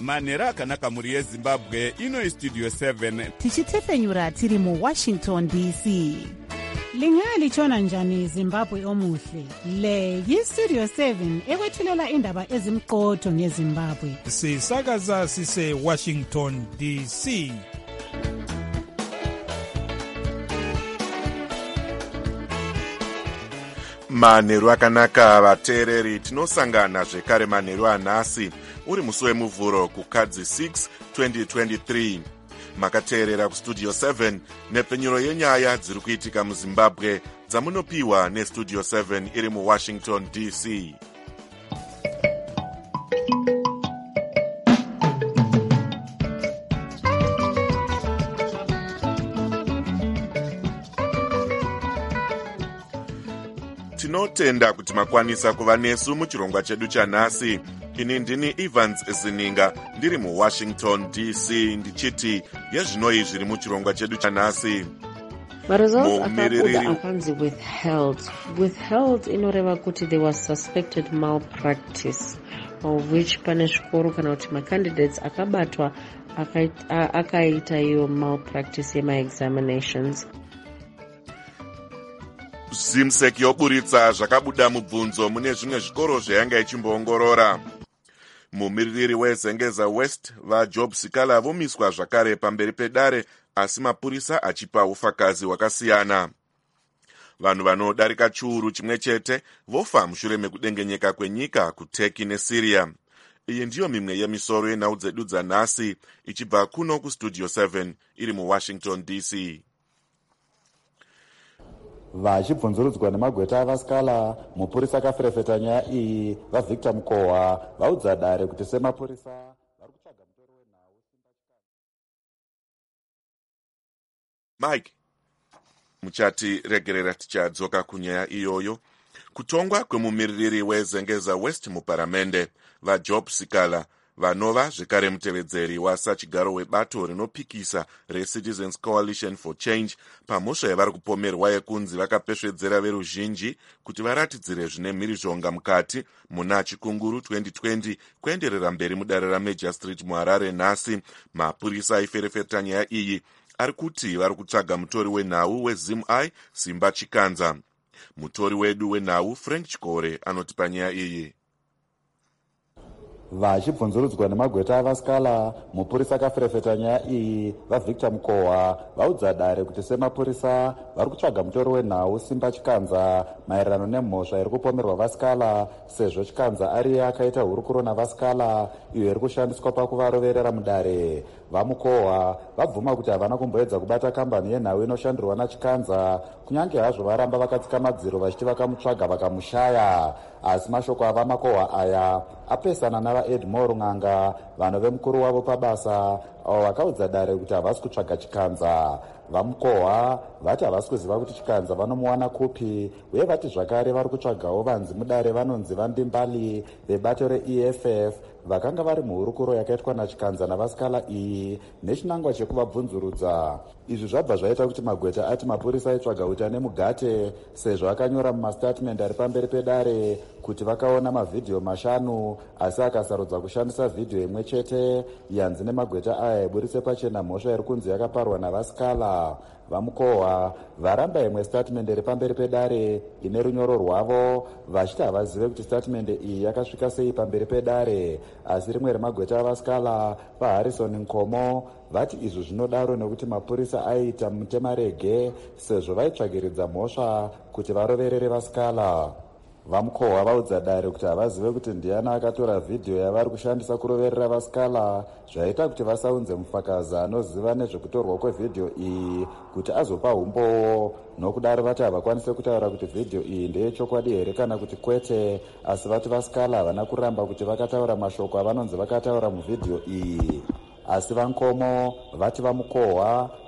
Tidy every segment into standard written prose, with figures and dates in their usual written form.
manhero akanaka mhuri yezimbabwe. Ino istudio 7 tichitefenyura tiri muWashington DC. Lingalitshona njani Zimbabwe omuhle? Le yistudio 7 ekwethulela indaba ezimqotho ngeZimbabwe. Sisakaza sise Washington DC. Manheru akanaka vateereri, tinosangana zvekare manheru anhasi uri musi wemuvhuro kukadzi 6 2023. Makateerera kustudio 7 nepfenyuro yenyaya dziri kuitika muZimbabwe dzamunopiwa nestudio 7 iri muWashington DC. Tinotenda kuti makwanisa kuva nesu muchirongwa chedu chanhasi. Ini ndini Evans Zininga ndiri muWashington DC ndichiti yezvinoi zviri muchirongwa chedu chanhasi. Results akabuda akanzi withheld inoreva kuti there was suspected malpractice, of which pane zvikoro kana kuti macandidates akabatwa akaita iyo malpractice yemaexaminations. Zimsek yoburitsa zvakabuda mubvunzo mune zvimwe zvikoro zvayanga ichimboongorora. Mumiririri weZengeza West vaJob Sikala vomiswa zvakare pamberi pedare, asi mapurisa achipa ufakazi hwakasiyana. Vanhu vanodarika chiuru chimwe chete vofa mushure mekudengenyeka kwenyika kuTurkey neSyria. Iyi ndiyo mimwe yemisoro yenhau dzedu dzanhasi ichibva kuno kustudio 7 iri muWashington DC. Vachibvunzurudzwa nemagweta avasikala, mupurisa akaferefeta nyaya iyi vaVictor Mukohwa vaudza dare kuti semapurisa vari kutsvaga mutori wenhau. Mike muchati regerera tichadzoka kunyaya iyoyo. Kutongwa kwemumiririri weZengeza West muparamende vaJob Sikala vanova zvekare mutevedzeri wasachigaro webato rinopikisa reCitizens Coalition for Change pamhosva yavari kupomerwa yekunzi vakapesvedzera veruzhinji kuti varatidzire zvine mhirizhonga mukati muna chikunguru 2020 kuenderera mberi mudare raMajor Street muHarare. Nhasi mapurisa aiferefeta nyaya iyi ari kuti vari kutsvaga mutori wenhau weZimai Simba Chikanza. Mutori wedu wenhau Frank Chikore anoti panyaya iyi. Vachibvunzurudzwa nemagweta avasikala, mupurisa akaferefeta nyaya iyi vaVictor Mukohwa vaudza dare kuti semapurisa vari kutsvaga mutori wenhau Simba Chikanza maererano nemhosva iri kupomerwa vasikala, sezvo Chikanza ariye akaita hurukuro navasikala iyo iri kushandiswa pakuvaroverera mudare. VaMukohwa vabvuma kuti havana kumboedza kubata kambani yenhau inoshandirwa naChikanza, kunyange hazvo varamba vakatsika madziro vachiti vakamutsvaga vakamushaya. Asi mashoko avaMukohwa aya apesana navaEdmore Ng'anga, vanove mukuru wavo pabasa, avo vakaudza dare kuti havasi kutsvaga Chikanza. VaMukohwa vati havasi kuziva kuti Chikanza vanomuwana kupi, uye vati zvakare vari kutsvagawo vanzi mudare vanonzi vaNdimbali vebato reEFF vakanga vari muhurukuro yakaitwa naChikanza navasikala iyi nechinangwa chekuvabvunzurudza. Izvi zvabva zvaita kuti magweta ati mapurisa aitsvaga uta nemugate, sezvo akanyora mumastatimende ari pamberi pedare kuti vakaona mavhidhiyo 5 asi akasarudza kushandisa vhidhiyo imwe chete. Yanzi nemagweta aya iburitse pachena mhosva iri kunzi yakaparwa navasikala. VaMukohwa varamba imwe statimende iri pamberi pedare ine runyoro rwavo, vachiti havazive kuti statimende iyi yakasvika sei pamberi pedare. Asi rimwe remagweta avasikala vaHarrison Nkomo vati izvo zvinodaro nekuti mapurisa aiita mutemarege, sezvo vaitsvagiridza mhosva kuti varoverere vasikala. VaMukohwa vaudza dare kuti havazive kuti ndiani akatora vhidhiyo yavari kushandisa kuroverera vasikala, zvaita kuti vasaunze mufakazi anoziva nezvekutorwa kwevhidhiyo iyi kuti azopa umbowo. Nokudaro vati havakwanise kutaura kuti vhidhiyo iyi ndeyechokwadi here kana kuti kwete, asi vati vasikala havana kuramba kuti vakataura mashoko avanonzi vakataura muvhidhiyo iyi. Asi vaNkomo vati VaMukohwa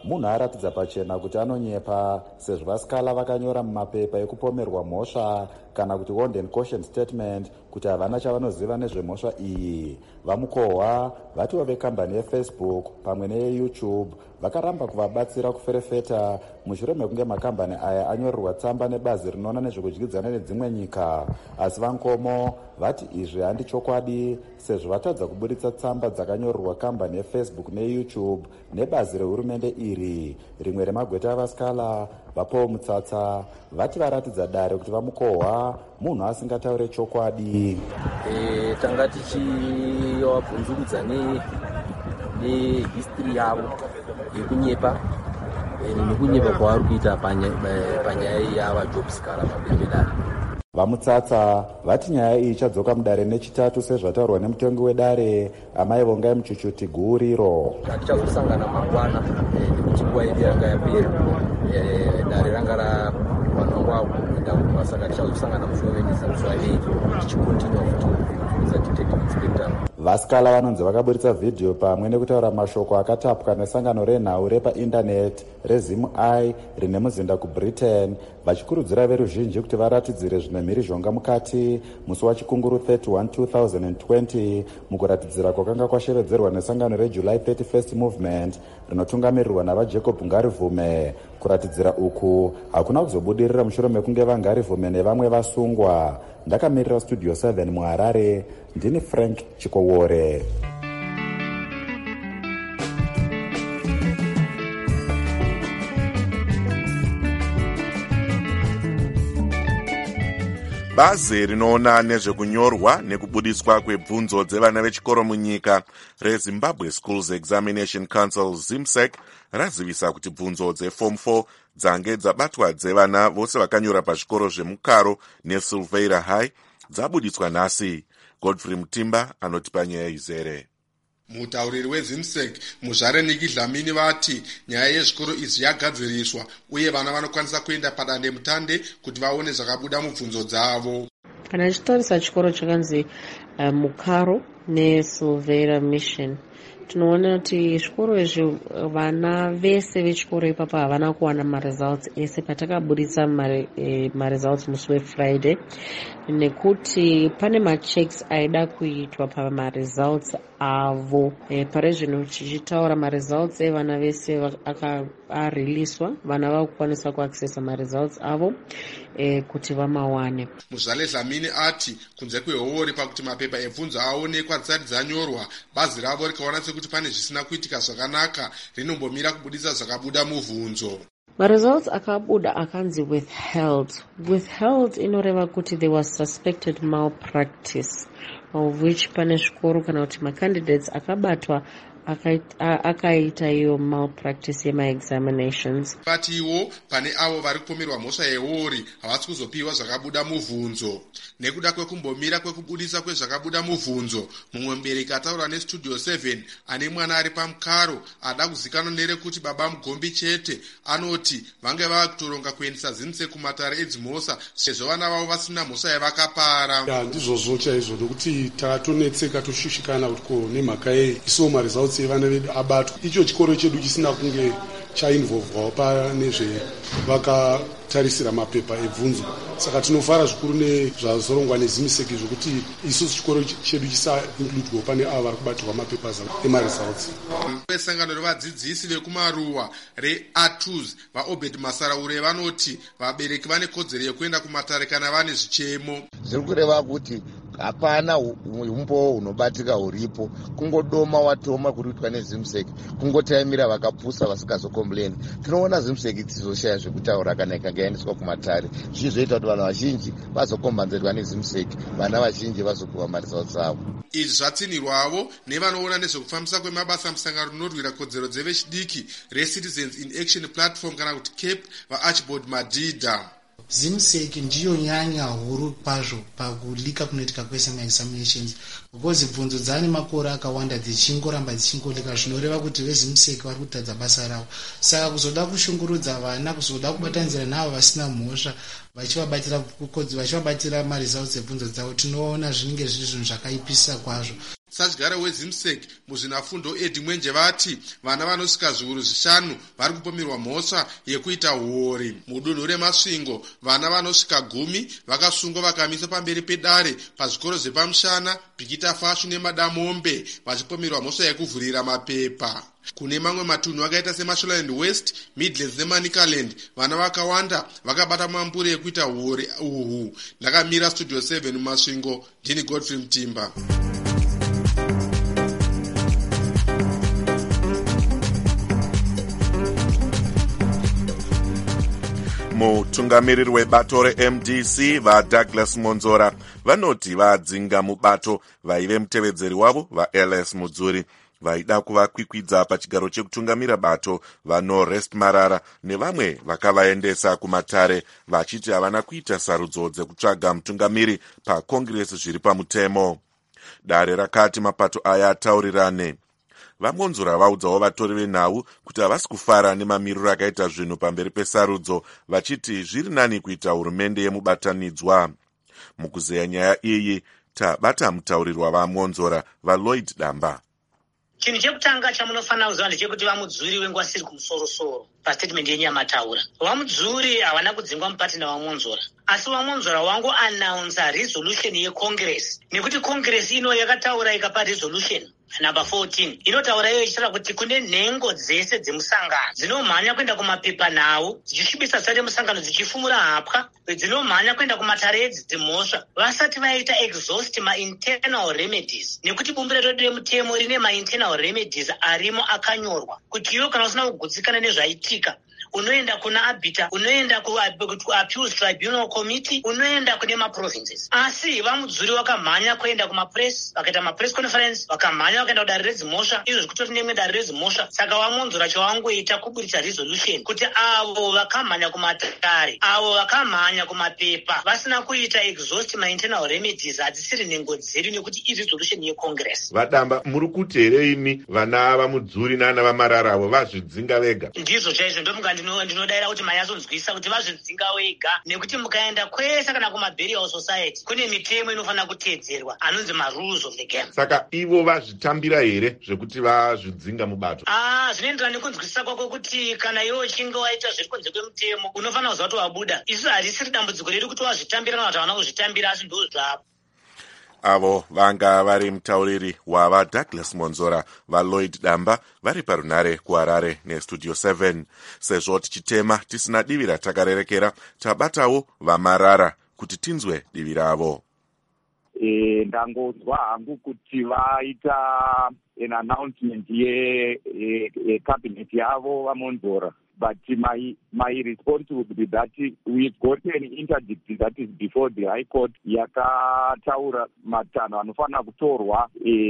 munhu aratidza pachena kuti anonyepa sezvo vasikala vakanyora mumapepa ekupomerwa mhosva kana kuti warned and caution statement kuti havana chavanoziva nezvemhosva iyi. Vamukohwa vatiwo vekambani yefacebook pamwe neyeyoutube vakaramba kuvabatsira kuferefeta mushure mekunge makambani aya anyorerwa tsamba nebazi rinoona nezvekudyidzana nedzimwe nyika. Asi vankomo vati izvi handi chokwadi sezvo vatadza kuburitsa tsamba dzakanyorerwa kambani yefacebook neyoutube nebazi rehurumende iri. Rimwe remagweta avasikala vapawo mutsatsa vati varatidza dare kuti vamukohwa munhu asingataure chokwadi. Tanga tichivabvunzurudza nehistory yavo yekunyepa nekunyepa kwavari kuita panyaya yavajobsikala mabembedare. Vamutsatsa vati nyaya iyi ichadzoka mudare nechitatu sezvataurwa nemutongi wedare amai Vongai Muchuchuti Guuriro. Tichazosangana mangwana nekuti nguva yedu yanga yapera, dare ranga rapanongwa kuita saka tichazosangana mushure mezuva tichikontinua futi detective inspector. Vasikala vanonzi vakaburitsa vhidhiyo pamwe nekutaura mashoko akatapwa nesangano renhau repaindaneti reZim Eye rine muzinda kuBritain vachikurudzira veruzhinji kuti varatidzire zvine mhirizhonga mukati musi wachikunguru 31 2020 mukuratidzira kwakanga kwashevedzerwa nesangano reJuly 31st Movement rinotungamirirwa navaJacob Ngarivume. Kuratidzira uku hakuna kuzobudirira mushure mekunge vaNgarivume nevamwe vasungwa. Ndakamirira Studio 7 muHarare, ndini Frank Chikowore. Bazi rinoona nezvekunyorwa nekubudiswa kwebvunzo dzevana vechikoro munyika reZimbabwe Schools Examination Council ZIMSEC razivisa kuti bvunzo dzeform 4 dzange dzabatwa dzevana vose vakanyora pazvikoro zvemukaro neSilveira High dzabudiswa nhasi. Godfrey Mutimba anotipa nyaya izere. Mutauriri weZIMSEC Muzvare Niki Dlamini vati nyaya yezvikoro izvi yagadziriswa uye vana vanokwanisa kuenda padande mutande kuti vaone zvakabuda mubvunzo dzavo. Kana tichitarisa chikoro chakanzi Mukaro neSilveira Mission, tinoona kuti zvikoro izvi vana vese vechikoro ipapo havana kuwana maresults ese patakabudisa maresults musi weFriday, nekuti pane machecks aida kuitwa pamaresults avo. Pari zvino tichitaura maresults evana vese ariliswa, vana vakukwanisa kuaccessa maresults avo kuti vamawane. Muzvale Dlamini ati kunze kwehori pakuti mapepa ebvunzo aonekwa dzisati dzanyorwa, bazi ravo rikaona sekuti pane zvisina kuitika zvakanaka rinombomira kubudisa zvakabuda mubvunzo. Maresults akabuda akanzi withheld inoreva kuti there was suspected malpractice, of which pane zvikoro kana kuti macandidates akabatwa akaita iyo malpractice yemaexaminations. Patiwo pane avo vari kupomerwa mhosva yehori havasi kuzopiwa zvakabuda mubvunzo. Nekuda kwekumbomira kwekubudisa kwezvakabuda mubvunzo, mumwe mubereki ataura neStudio 7 ane mwana ari pamukaro ada kuzikanwa nerekuti baba mugombi chete anoti vange vava kutoronga kuendesa ZIMSEC kumatare edzimhosva sezvo vana vavo vasina mhosva yavakapara. Ndizvozvo chaizvo nokuti tatonetseka toshushikana kuti ko nemhaka yei iso maresults evana vedu abatwa. Icho chikoro chedu chisina kunge chainvolvwawo pane zvevakatarisira mapepa ebvunzo. Saka tinofara zvikuru nezvazorongwa neZIMSEC zvokuti isusu chikoro chedu chisa-includwawo pane avo vari kubatirwa mapepa emaresults. Vesangano revadzidzisi vekumaruwa reATUS vaObed Masaraure vanoti vabereki vane kodzero yekuenda kumatare kana vane zvichemo. Zviri kureva kuti hapana umbowo hunobatika huripo, kungodoma watoma kuruitwa neZIMSEC, kungotaimira vakapusa vasikazokomplaini. Tinoona ZIMSEC tizoshaya zvekutaura kana ikanga yaendeswa kumatare, zvichizoita kuti vanhu vazhinji vazokombanzerwa neZIMSEC, vana vazhinji vazopiwa maresults avo. Izvi zvatsinirwavo nevanoona nezvekufambisa kwemabasa musangano rinorwira kodzero dzevechidiki reCitizens in Action Platform kana kuti CAPE vaArchibald Madhidha. ZIMSEC ndiyo nyanya huru kwazvo pakulika kunoitika kwesemaexaminations, because bvunzo dzane makore akawanda dzichingoramba dzichingolika, zvinoreva kuti veZIMSEC vari kutadza basa ravo. Saka kuzoda kushungurudza vana, kuzoda kubatanzira navo vasina mhosva vachivabatira maresults ebvunzo dzavo, tinoona zvinenge zviri zvinhu zvakaipisa kwazvo. sadyara wezimsek muzvinafundo edi mwenje vati vana vanosvika zviuru 5 vari kupomerwa mhosva yekuita huori. Mudunhu remasvingo vana vanosvika 10 vakasungwa vakamiswa pamberi pedare pazvikoro zvepamushana, bhikita fashu nemadamombe vachipomerwa mhosva yekuvhurira mapepa. Kune mamwe matunhu akaita seMashonaland West, Midlands neManicaland vana vakawanda vakabata mambure yekuita huori uhu. Ndakamira Studio 7 mumasvingo, ndini Godfrey Mtimba. Mutungamiriri webato reMDC vaDouglas Monzora vanoti vadzinga mubato vaive mutevedzeri wavo vaLS Mudzuri vaida kuvakwikwidza pachigaro chekutungamira bato vaNorest Marara nevamwe vakavaendesa kumatare vachiti havana kuita sarudzo dzekutsvaga mutungamiri pakongiresi zviri pamutemo. Dare rakati mapato aya ataurirane. VaMonzora vaudzawo vatori venhau kuti havasi kufara nemamiriro akaita zvinhu pamberi pesarudzo, vachiti zviri nani kuita hurumende yemubatanidzwa. Mukuzeya nyaya iyi tabata mutauriri wavaMonzora vaLloyd Damba. Chinhu chekutanga chamunofanira kuziva ndechekuti vamudzuri wenguva siri kumusoro-soro pastatement yenyamataura. Vamudzuri havana kudzingwa mupatina waMonzora, asi waMonzora wangu announce resolution yeCongress, nekuti Congress ino yakataura ikapa resolution number 14 inotaura iyo ichitaura kuti kune nhengo dzese dzemusangano dzinomhanya kuenda kumapepa nhau dzichisvibisa zita remusangano dzichifumura hapwa, dzinomhanya kuenda kumatare edzidzimhosva vasati vaita exhaust ma-internal remedies, nekuti bumbiro redu remutemo rine ma-internal remedies arimo akanyorwa kuti iwo kana usina kugutsikana nezvaitika unoenda kuna arbiter, unoenda kuappeals tribunal committee, unoenda kune maprovinces. Asi vamudzuri wakamhanya kuenda kumapress, vakaita mapress conference, vakamhanya vakaenda kudare redzimhosva, izvo zvikutori nemwe dare redzimhosva. Saka vaMonzora chavangoita kuburitsa resolution kuti avo vakamhanya kumatare, avo vakamhanya kumapepa vasina kuita exhaust ma-internal remedies hadzisiri nhengo dzedu nekuti iresolution yeCongress. Vadamba, muri kuti here imi vana vamudzuri nana vamarara avo vazvidzinga vega? Ndizvo chaizvo ndomunga ndinodaira kuti manyatsonzwisa kuti vazvidzinga wega, nekuti mukaenda kwese kana kumaburial society kune mitemo inofanira kuteedzerwa anonzi ma-rules of the game. Saka ivo vazvitambira here zvekuti vazvidzinga mubato? Zvinoenderana nekunzwisisa kwako kuti kana iwo uchinge waita zviri kunze kwemutemo unofanira kuziva kuti wabuda. Isu harisiri dambudziko redu kuti wazvitambira kana kuti havana kuzvitambira, asi ndo zvavo. Avo vanga vari mutauriri wavaDouglas Monzora vaLloyd Damba vari parunare kuHarare neStudio 7. Sezvo tichitema tisina divi ratakarerekera, tabatawo vaMarara kuti tinzwe divi ravo. Ndangonzwa hangu kuti vaita an announcement yecabinet yavo vaMonzora. But my response would be that we've got an interdict that is before the High Court yakataura matanho anofanira kutorwa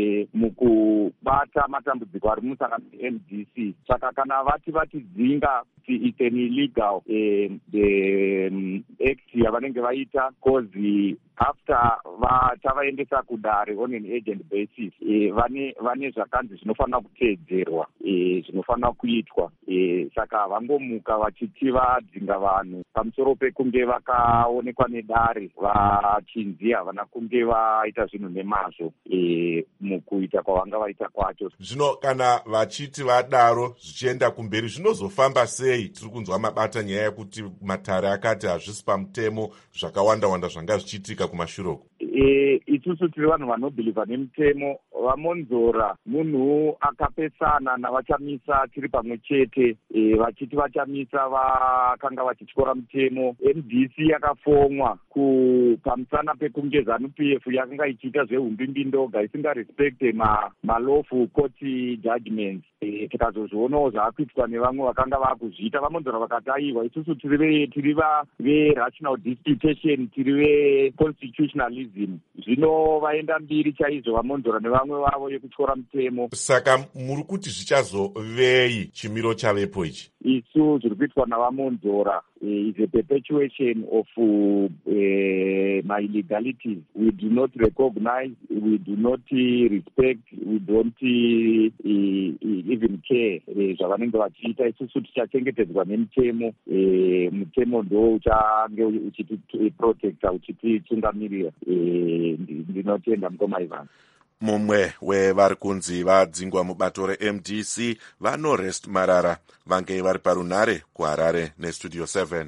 mukubata matambudziko ari mumusangano MDC. Saka kana vatidzinga it's an illegal act yavanenge vaita, because after tavaendesa kudare on an agent basis vane zvakanzi zvinofanira kuteedzerwa, zvinofanira kuitwa. Saka vangomuka vachiti vadzinga vanhu pamusoro pekunge vakaonekwa nedare vachinzi havana kunge vaita zvinhu nemazvo mukuita kwavanga vaita kwacho. Zvino kana vachiti vadaro zvichienda kumberi zvinozofamba sei? Tiri kunzwa mabata nyaya yekuti matare akati hazvisi pamutemo, zvakawanda zvanga zvichiitika kumashuroko. Isusu tiri vanhu vanobhilivha nemutemo. VaMonzora munhu akapesana navachamisa tiri pamwe chete, vachiti vachamisa vakanga vachityora mutemo. MDC yakafomwa pamusana pekunge ZANU-PF yakanga ichiita zveumbimbi-ndoga isingarespecte malawful court judgments. Tikazozvionawo zvaakuitwa nevamwe vakanga vaakuzviita. VaMonzora vakati aiwa, isusu tiri ve-rational disputation, tiri ve-constitutionalism. Zvino vaenda mbiri chaizvo VaMonzora nevamwe vavo yekutyora mutemo. Saka muri kuti zvichazovei chimiro chavepo ichi? Isu zviri kuitwa navaMonzora is a perpetuation of my illegalities. We do not recognize, we do not respect, we don't even care zvavanenge vachiita. Isusu tichachengetedzwa nemutemo. Mutemo ndo uchange uchitiprotecta, uchititungamirira. Ndinotenda mukoma Ivan. mumwe wevari kunzi vadzingwa mubato reMDC vaNorest Marara vange vari parunare kuHarare neStudio 7.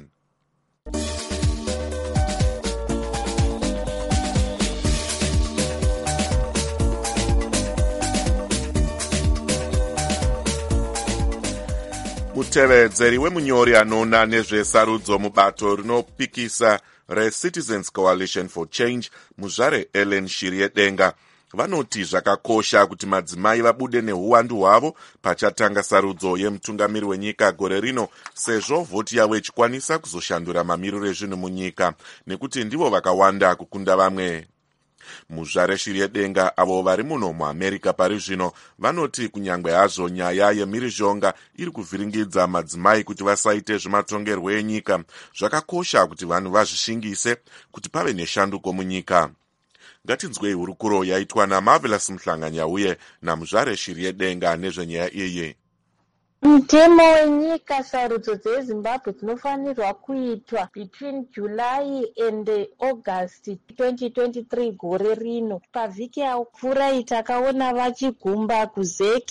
Mutevedzeri wemunyori anoona nezvesarudzo mubato rinopikisa reCitizens Coalition for Change muzvare Ellen Shiryedenga vanoti zvakakosha kuti madzimai vabude neuwandu hwavo pachatanga sarudzo yemutungamiri wenyika gore rino, sezvo vhoti yavo ichikwanisa kuzoshandura mamiriro ezvinhu munyika nekuti ndivo vakawanda kukunda vamwe. Muzvare Shiryedenga avo vari muno muAmerica pari zvino vanoti kunyangwe hazvo nyaya yemhirizhonga iri kuvhiringidza madzimai kuti vasaite zvematongerwo enyika, zvakakosha kuti vanhu vazvishingise kuti pave neshanduko munyika. Ngatinzwei hurukuro yaitwa naMarvelous Mhlanganyauye namuzvare Shiryedenga nezvenyaya iyi. Mutemo wenyika sarudzo dzeZimbabwe dzinofanirwa kuitwa between July and August 2023 gore rino. Pavhiki yapfuura takaona vachigumba kuZEC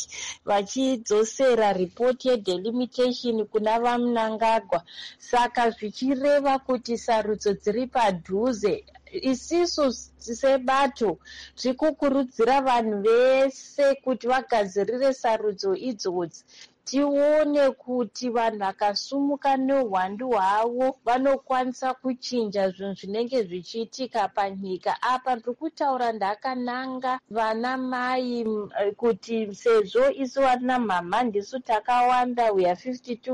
vachidzosera ripoti yedelimitation kuna vaMnangagwa, saka zvichireva kuti sarudzo dziri padhuze. Isisu sebato tikukurudzira vanhu vese kuti vagadzirire sarudzo idzodzi. Tione kuti vanhu vakasumuka neuwandu hwavo vanokwanisa kuchinja zvinhu zvinenge zvichiitika panyika. Apa ndiri kutaura ndakananga vana mai kuti sezvo isu vana mama ndisu takawanda, we are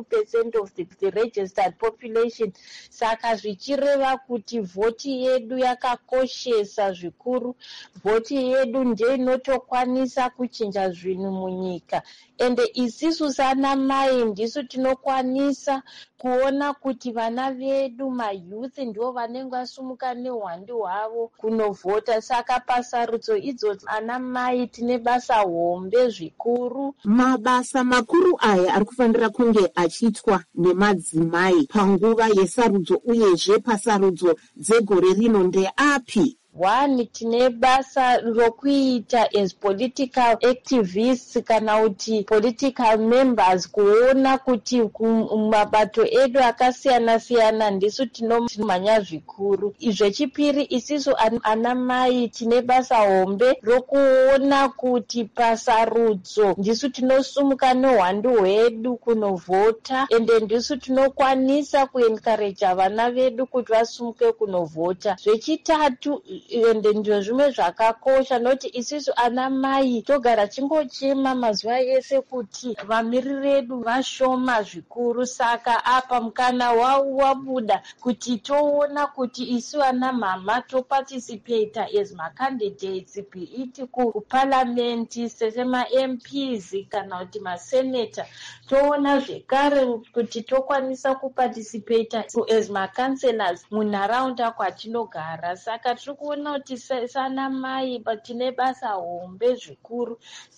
52% of the registered population, saka zvichireva kuti vhoti yedu yakakoshesa zvikuru. Vhoti yedu ndiyo inotokwanisa kuchinja zvinhu munyika, ende isisu sana mai ndisu tinokwanisa kuona kuti vana vedu mayouth ndio vanenge vasumuka neuwandu hwavo kunovhota. Saka pasarudzo idzodzi ana mai tine basa hombe zvikuru. Mabasa makuru aya ari kufanira kunge achiitwa nemadzimai panguva yesarudzo uyezve pasarudzo dzegore rino ndeapi? One, tine basa rokuita as political activists kana kuti political members, kuona kuti mabato edu akasiyana siyana ndisu tinomhanya zvikuru. Zvechipiri, isisu ana mai tine basa hombe rokuona kuti pasarudzo ndisu tinosumuka neuwandu hwedu kunovhota, ende ndisu tinokwanisa kuencourage vana vedu kuti vasumuke kunovhota. Zvechitatu, ende ndio zvimwe zvakakosha, noti isisu ana mai togara chingochema mazuva ese kuti vamiriri vedu vashoma zvikuru. Saka apa mukana wabuda kuti toona kuti isu ana mama toparticipate as macandidates, beiti kuparliament sema MPs kana kuti masenator. Toona zvekare kuti tokwanisa kuparticipate as macancelors munharaunda kwatinogara. Saka tirikuona kuti sana mai tine basa hombe zvikuru.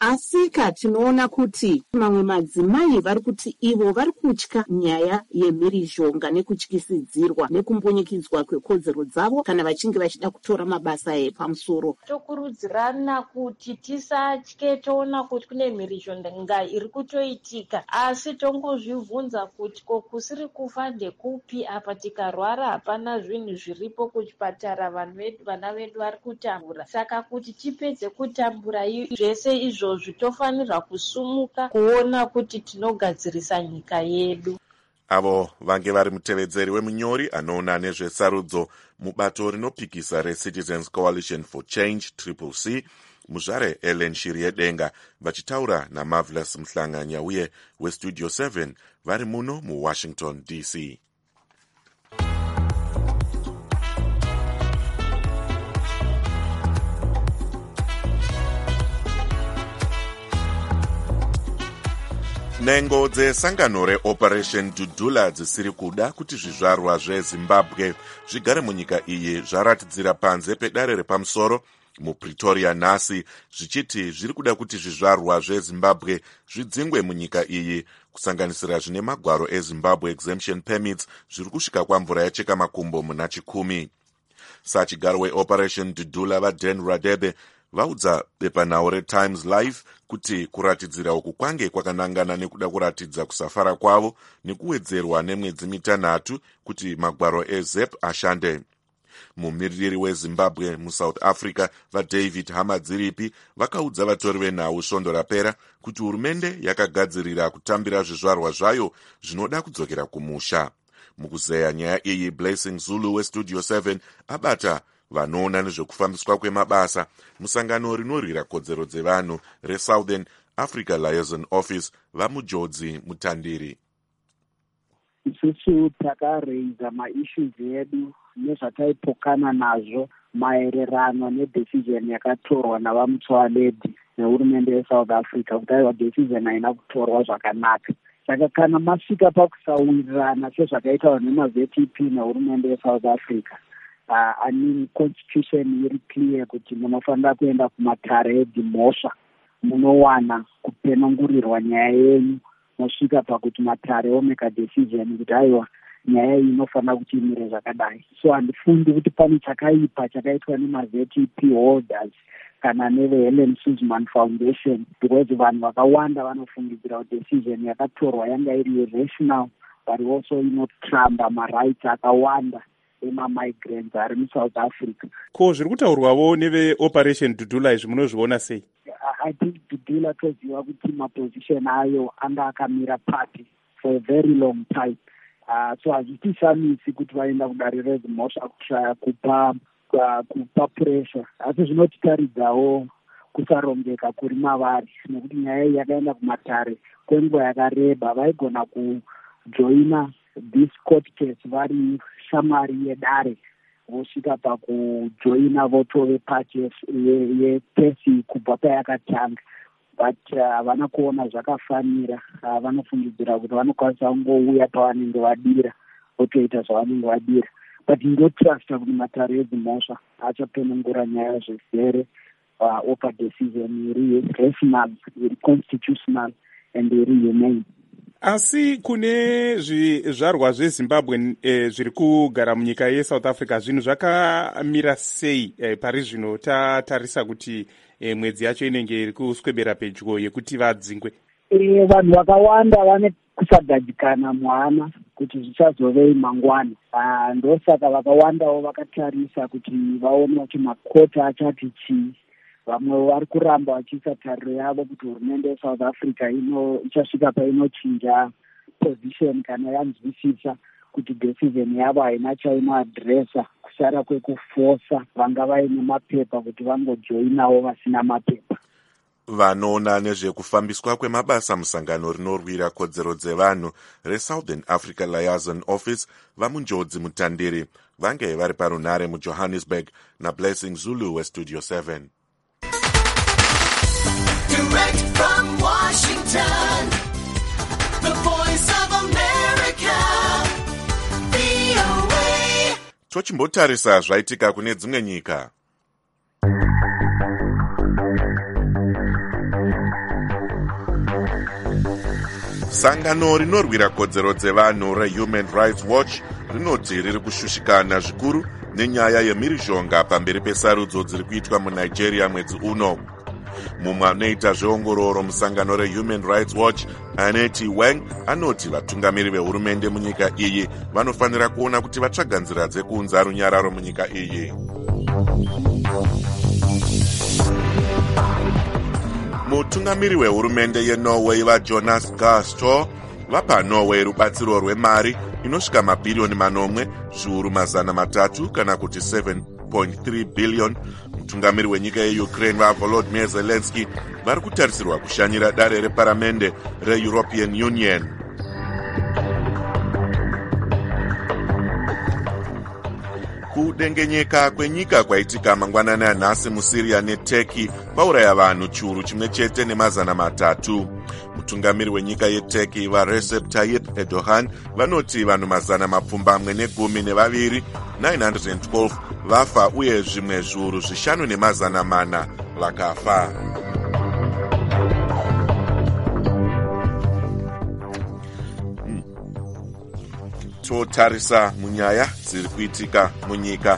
Asika tinoona kuti mamwe madzimai vari kuti ivo vari kutya nyaya yemhirizhonga nekutyisidzirwa nekumbunyikidzwa kwekodzero dzavo kana vachinge vachida kutora mabasa epamusoro. Tokurudzirana kuti tisatye toona kuti kune mhirizhonga iri kutoitika, asi tongozvibvunza kuti kusiri kufa ndekupi. Apa tikarwara hapana zvinhu zviripo kuchipatara, vana vedu vari kutambura. Saka kuti tipedze kutambura zvese izvozvi tofanirwa kusumuka kuona kuti tinogadzirisa nyika yedu. Avo vange vari mutevedzeri wemunyori anoona nezvesarudzo mubato rinopikisa reCitizens Coalition for Change CCC muzvare Ellen Shiryedenga vachitaura naMarvelous Mhlanganyauye weStudio 7 vari muno muWashington DC. Nhengo dzesangano reOperation Dudula dzisiri kuda kuti zvizvarwa zveZimbabwe zvigare munyika iyi zvaratidzira panze pedare repamusoro muPretoria nhasi, zvichiti zviri kuda kuti zvizvarwa zveZimbabwe zvidzingwe munyika iyi, kusanganisira zvine magwaro eZimbabwe exemption permits zviri kusvika kwamvura yacheka makumbo muna 10. Sachigaro weOperation Dudula vaDan Radebe vaudza bepanhau reTimes Live kuti kuratidzira uku kwange kwakanangana nekuda kuratidza kusafara kwavo nekuwedzerwa nemwedzi mitanhatu kuti magwaro eZEP ashande. Mumiririri weZimbabwe muSouth Africa vaDavid Hamadziripi vakaudza vatori venhau svondo rapera kuti hurumende yakagadzirira kutambira zvizvarwa zvayo zvinoda kudzokera kumusha. Mukuzeya nyaya iyi, Blessing Zulu weStudio 7 abata vanoona nezvekufambiswa kwemabasa musangano rinorwira kodzero dzevanhu reSouthern Africa Liaison Office vaMujodzi Mutandiri. Isusu takareiza maissues edu nezvataipokana nazvo maererano nedecision yakatorwa navaMutsoaledi nehurumende yeSouth Africa kuti aiwa decision haina kutorwa zvakanaka. Saka kana masvika pakusawirirana sezvakaitawa nemaZEP nehurumende yeSouth Africa, constitution iri clear kuti munofanira kuenda kumatare edhimosva munowana kupenengurirwa nyaya yenyu mosvika pakuti matare omeka decision kuti aiwa nyaya iyi inofanira kuti imire zvakadai. So handifundi kuti pane chakaipa chakaitwa nemaZEP holders kana neveHelen Suzman Foundation, because vanhu vakawanda vanofungidzira kuti decision yakatorwa yanga iri rational but also inotramba marights akawanda ema-migrants ari muSouth Africa. Ko zviri kutaurwavo neveOperation Dudula izvi munozviona sei? I think Dudula toziva kuti maposition ayo anga akamira party for a very long time. So hazvitisamisi kuti vaenda kudarira dzimhosva kushaya kupa pressure. Asi zvinotitaridzawo kusarongeka kuri mavari nekuti nyaya iyi yakaenda kumatare kwenguva yakareba. Vaigona kujoina this court case vari shamari yedare vosvika pakujoina votove pati yekesi kubva payakatanga, but havana kuona zvakafanira. Vanofungidzira kuti vanokwanisa kungouya pavanenge vadira votoita zvavanenge vadira, but ndotrusta kuti matare edzimhosva achapenengura nyaya zvizere opa decision iri rational, iri constitutional and iri humane. Asi kune zvizvarwa zveZimbabwe zviri kugara munyika yeSouth Africa, zvinhu zvakamira sei pari zvino tatarisa kuti mwedzi yacho inenge iri kuswebera pedyo yekuti vadzingwe? Vanhu vakawanda vane kusagadzikana mwana kuti zvichazovei mangwana. Ndosaka vakawandawo vakatarisa kuti vaone kuti makota achati chii. Vamwe vari kuramba vachiisa tariro yavo kuti hurumende yeSouth Africa ichasvika painochinja position kana yanzwisisa kuti decision yavo haina chainoadresa kusara kwekufosa vanga vaine mapepa kuti vangojoinawo vasina mapepa. Vanoona nezvekufambiswa kwemabasa musangano rinorwira kodzero dzevanhu reSouthern Africa Liaison Office vaMujodzi Mutandiri vange vari parunhare muJohannesburg naBlessing Zulu weStudio 7. Direct from Washington, the voice of America, VOA. Tochimbotarisa zvaitika kune dzimwe nyika. Sangano rinorwira kodzero dzevanhu reHuman Rights Watch rinoti riri kushushikana zvikuru nenyaya yemhirizhonga pamberi pesarudzo dziri kuitwa muNigeria mwedzi uno. Mumwe anoita zveongororo musangano reHuman Rights Watch, Aneti Wang, anoti vatungamiri vehurumende munyika iyi vanofanira kuona kuti vatsvaga nzira dzekuunza runyararo munyika iyi. Mutungamiri wehurumende yeNorway vaJonas Gahr Store vapa Norway rubatsiro rwemari inosvika mabhirioni manomwe zviuru mazana matatu kana kuti 7.3 billion. Mutungamiri wenyika yeUkraine vaVolodymyr Zelensky vari kutarisirwa kushanyira dare reparamende reEuropean Union. Kudengenyeka kwenyika kwaitika mangwanani anhasi muSyria neTurkey pauraya vanhu chiuru chimwe chete nemazana matatu. Mutungamiri wenyika yeTurkey vaRecep Tayyip Erdogan vanoti vanhu mazana mapfumbamwe negumi nevaviri 912 vafa uye zvimwe zviuru zvishanu nemazana mana vakafa. Totarisa munyaya dziri kuitika munyika.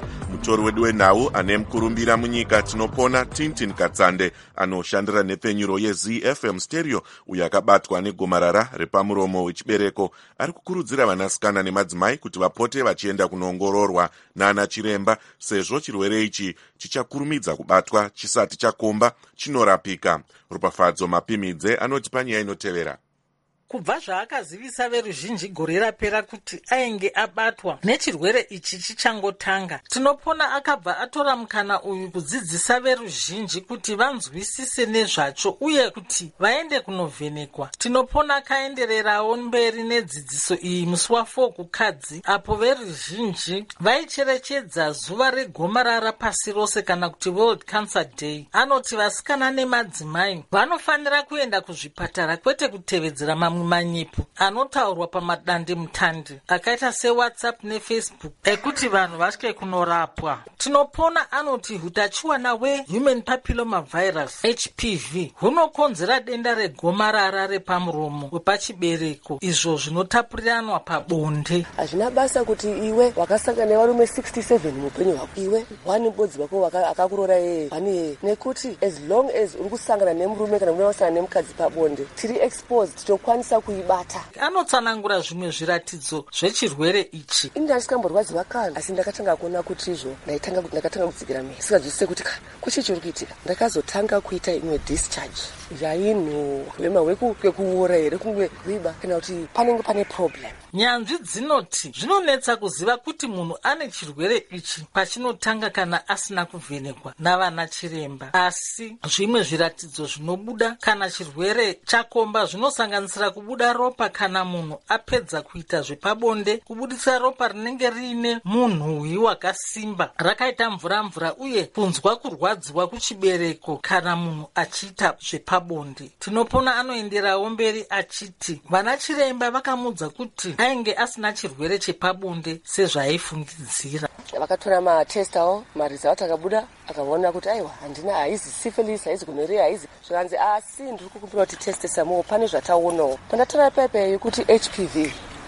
mutori wedu wenhau ane mukurumbira munyika tinopona Tintin Katsande anoshandira nepfenyuro yeZFM stereo uyo akabatwa negomarara repamuromo wechibereko ari kukurudzira vanasikana nemadzimai kuti vapote vachienda kunoongororwa nana chiremba sezvo chirwere ichi chichakurumidza kubatwa chisati chakomba chinorapika. Rupafadzo Mapimidze anoti panyaya inotevera. Kubva zvaakazivisa veruzhinji gore rapera kuti ainge abatwa nechirwere ichi chichangotanga, tinopona akabva atora mukana uyu kudzidzisa veruzhinji kuti vanzwisise nezvacho uye kuti vaende kunovhenekwa. Tinopona akaendererawo mberi nedzidziso iyi musi wa4 kukadzi, apo veruzhinji vaicherechedza zuva regomarara pasi rose kana kuti World Cancer Day. Anoti vasikana nemadzimai vanofanira kuenda kuzvipatara kwete kutevedzera mamwe manyepo anotaurwa pamadande mutande akaita seWhatsApp neFacebook ekuti vanhu vatye kunorapwa. Tinopona anoti hutachiwana hwehuman papilloma virus HPV hunokonzera denda regomarara repamuromo wepachibereko, izvo zvinotapuriranwa pabonde. Hazvina basa kuti iwe wakasangana nevarume 67 muupenyu hwako, iwe wani bodzi wako akakurora yeye vani, nekuti as long as uri kusangana nemurume kana unasangana nemukadzi pabonde tiri exposed tokwanisa kuibata. Anotsanangura zvimwe zviratidzo zvechirwere ichi. Ini ndasikamborwadziwa kana asi ndakatanga kuona kuti izvo ndakatanga kudzikira mhiri sikazvisise kuti kuchi chiri kuitika. Ndakazotanga kuita imwe discharge zvainhu rema wekuura here kunge riba kana kuti panenge pane problem. Nyanzvi dzinoti zvinonetsa kuziva kuti munhu ane chirwere ichi pachinotanga kana asina kuvhenekwa navana chiremba, asi zvimwe zviratidzo zvinobuda kana chirwere chakomba zvinosanganisira kubuda ropa kana munhu apedza kuita zvepabonde, kubudisa ropa rinenge riine munhuwi wakasimba rakaita mvura uye kunzwa kurwadziwa kuchibereko kana munhu achiita zvepabonde. Tinopona anoenderawo mberi achiti vana chiremba vakamudza kuti ainge asina chirwere chepabonde sezvaaifungidzira. Vakatora matest awo, marizauti akabuda akaona kuti aiwa handina, haizi syphilis, haizi gonorrhea, haizi zvakanzi asi ndiri kukumbira kuti teste samowo pane zvataonawo. Pandatora pepa yekuti HPV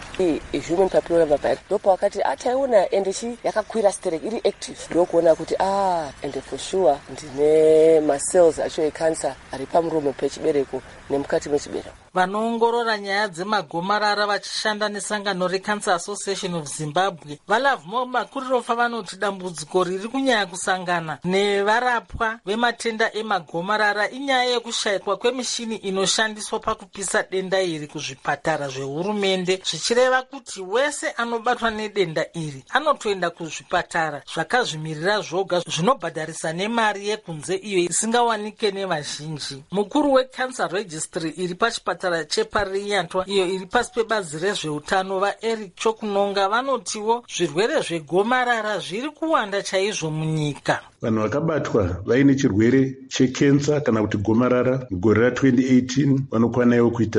human papilloma virus ndopa wakati ataiona ende yakakwira sterek iri active, ndokuona kuti ende for sure ndine macells acho ecancer ari pamuromo pechibereko nemukati mechibereko. Vanoongorora nyaya dzemagomarara vachishanda nesangano reCancer Association of Zimbabwe valavmo Makurirofa vanoti dambudziko riri kunyanya kusangana nevarapwa vematenda emagomarara inyaya yekushayikwa kwemishini inoshandiswa pakupisa denda iri kuzvipatara zvehurumende, zvichireva kuti wese anobatwa nedenda iri anotoenda kuzvipatara zvakazvimirira zvoga zvinobhadharisa nemari yekunze iyo isingawanike nevazhinji. Mukuru weCancer Registry iri pachipatara chepariyantwa iyo iri pasi pebazi rezveutano vaEric Chokunonga vanotiwo zvirwere zvegomarara zviri kuwanda chaizvo munyika. Vanhu vakabatwa vaine chirwere chekensa kana kuti gomarara mugore ra2018 vanokwanawo kuita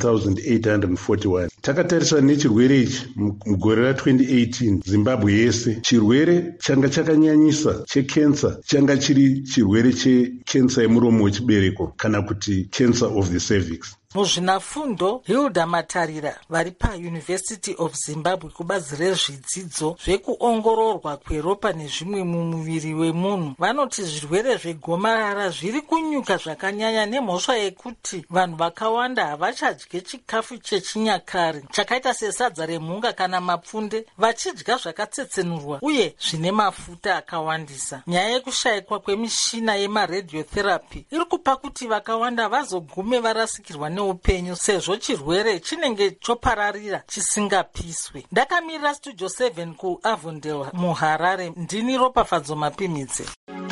7,841. Takatarisa nechirwere ichi mugore ra2018 Zimbabwe yese chirwere changa chakanyanyisa chekensa changa chiri chirwere chekensa yemuromo wechibereko kana kuti cancer of the cervix. Muzvinafundo Hilda Matarira vari paUniversity of Zimbabwe kubazi rezvidzidzo zvekuongororwa kweropa nezvimwe mumuviri wemunhu vanoti zvirwere zvegomarara zviri kunyuka zvakanyanya nemhosva yekuti vanhu vakawanda havachadye chikafu chechinyakare chakaita sesadza remhunga kana mapfunde, vachidya zvakatsetsenurwa uye zvine mafuta akawandisa. Nyaya yekushayikwa kwemishina yemaradiotherapy iri kupa kuti vakawanda vazogume varasikirwa upenyu sezvo chirwere chinenge chopararira chisingapiswe. Ndakamirira Studio 7 kuAvondale muHarare, ndini Ropafadzo Mapimidze.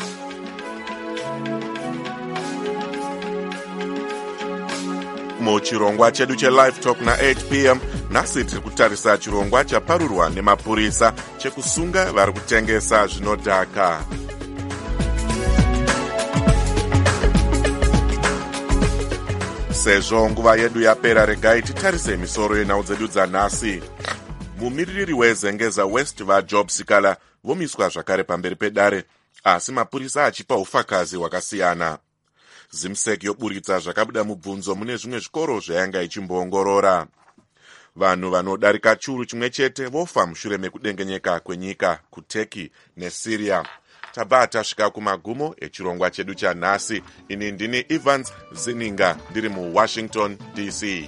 Muchirongwa chedu cheLive Talk na8 p.m. nhasi tiri kutarisa chirongwa chaparurwa nemapurisa chekusunga vari kutengesa zvinodhaka. Sezvo nguva yedu yapera, regai titarise misoro yenhau dzedu dzanhasi. Mumiririri wezengeza West vaJob Sikala vomiswa zvakare pamberi pedare, asi mapurisa achipa ufakazi hwakasiyana. Zimsek yoburitsa zvakabuda mubvunzo mune zvimwe zvikoro zvayanga ichimboongorora. vanhu vanodarika chiuru chimwe chete vofa mushure mekudengenyeka kwenyika kuturkey nesyria. tabva tasvika kumagumo echirongwa chedu chanhasi. ini ndini Evans Zininga ndiri muWashington DC.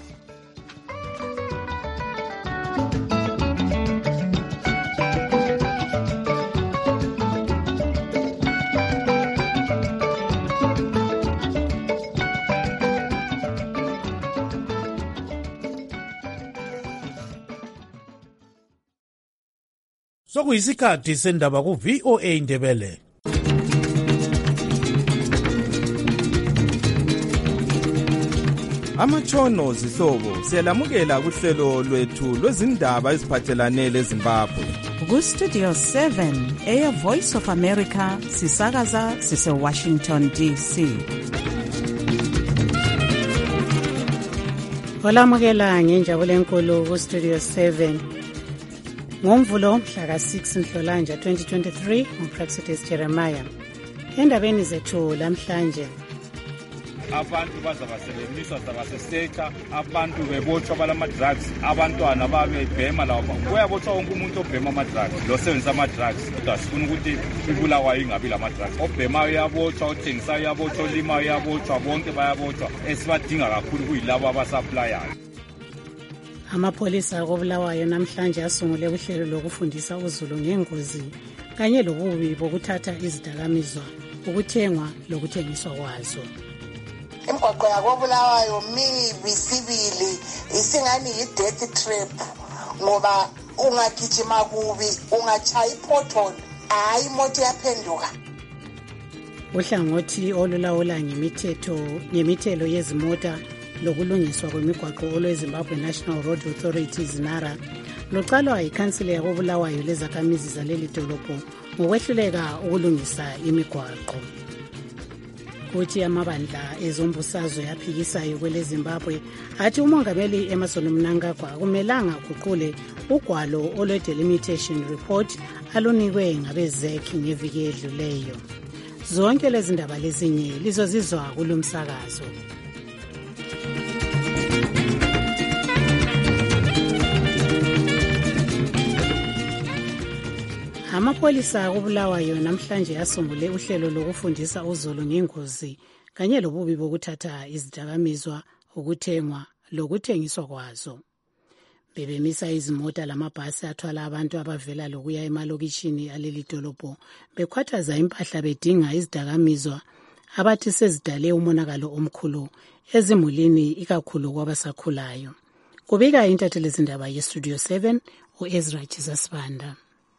sokuyisikhathi sendaba ku-VOA Indebele. Amatshono zihlobo siyalamukela kuhlelo lwethu lwezindaba eziphathelane leZimbabwe. Ku-Studio 7 Air Voice of America sisakaza sise-Washington DC. Olamukela ngenjabulo enkulu ku-Studio 7. Ngomvulo mhla ka-6 Nhlolanja 2023 uPraxidis Jeremiah. Endabeni zethu lamhlanje, abantu bazabasebenziswa zabaseseta, abantu bebotshwa balama-drugs, abantwana babebhema lawo. Kuyabotshwa wonke umuntu obhema ama-drugs, lo sebenzisa ama-drugs, kodwa sifuna ukuthi ibulawayo ingabi lama-drugs. Obhemayo uyabotshwa, othengisayo uyabotshwa, olimayo uyabotshwa, bonke bayabotshwa. Esibadinga kakhulu kuyilabo abasaplayayo. Amapholisa akobulawayo namhlanje asungule uhlelo lokufundisa uzulu ngengozi kanye lobubi bokuthatha izidakamizwa, ukuthengwa lokuthengiswa kwazo. Imigwaqo yakobulawayo mibi sibili, isingani yi-death trap ngoba ungagijima kubi ungachaya ipothole, hayi imoto yaphenduka. Uhlangothi olulawula ngemithelo yezimota lokulungiswa kwemigwaqo olweZimbabwe National Road Authority ZINARA luqalwa yikhansile yakobulawayo lezakhamizi zaleli dolobho ngokwehluleka ukulungisa imigwaqo. Kuthi amabandla ezombusazwe aphikisayo kweleZimbabwe athi umongameli Emmerson Mnangagwa akumelanga guqule ugwalo olwe-delimitation report alunikwe ngabezekhi ngeviki edluleyo. Zonke lezi ndaba lezinye lizozizwa kulumsakazo. Amapholisa akobulawayo namhlanje asungule uhlelo lokufundisa uzulu ngengozi kanye lobubi bokuthatha izidakamizwa, ukuthengwa lokuthengiswa kwazo. Bebemisa izimota lamabhasi athwala abantu abavela lokuya emalokishini aleli dolobho bekhwathaza impahla bedinga izidakamizwa abathi sezidale umonakalo omkhulu ezimulini ikakhulu kwabasakhulayo. Kubika intatheli zindaba ye-Studio 7 u-Ezra Chisasibanda.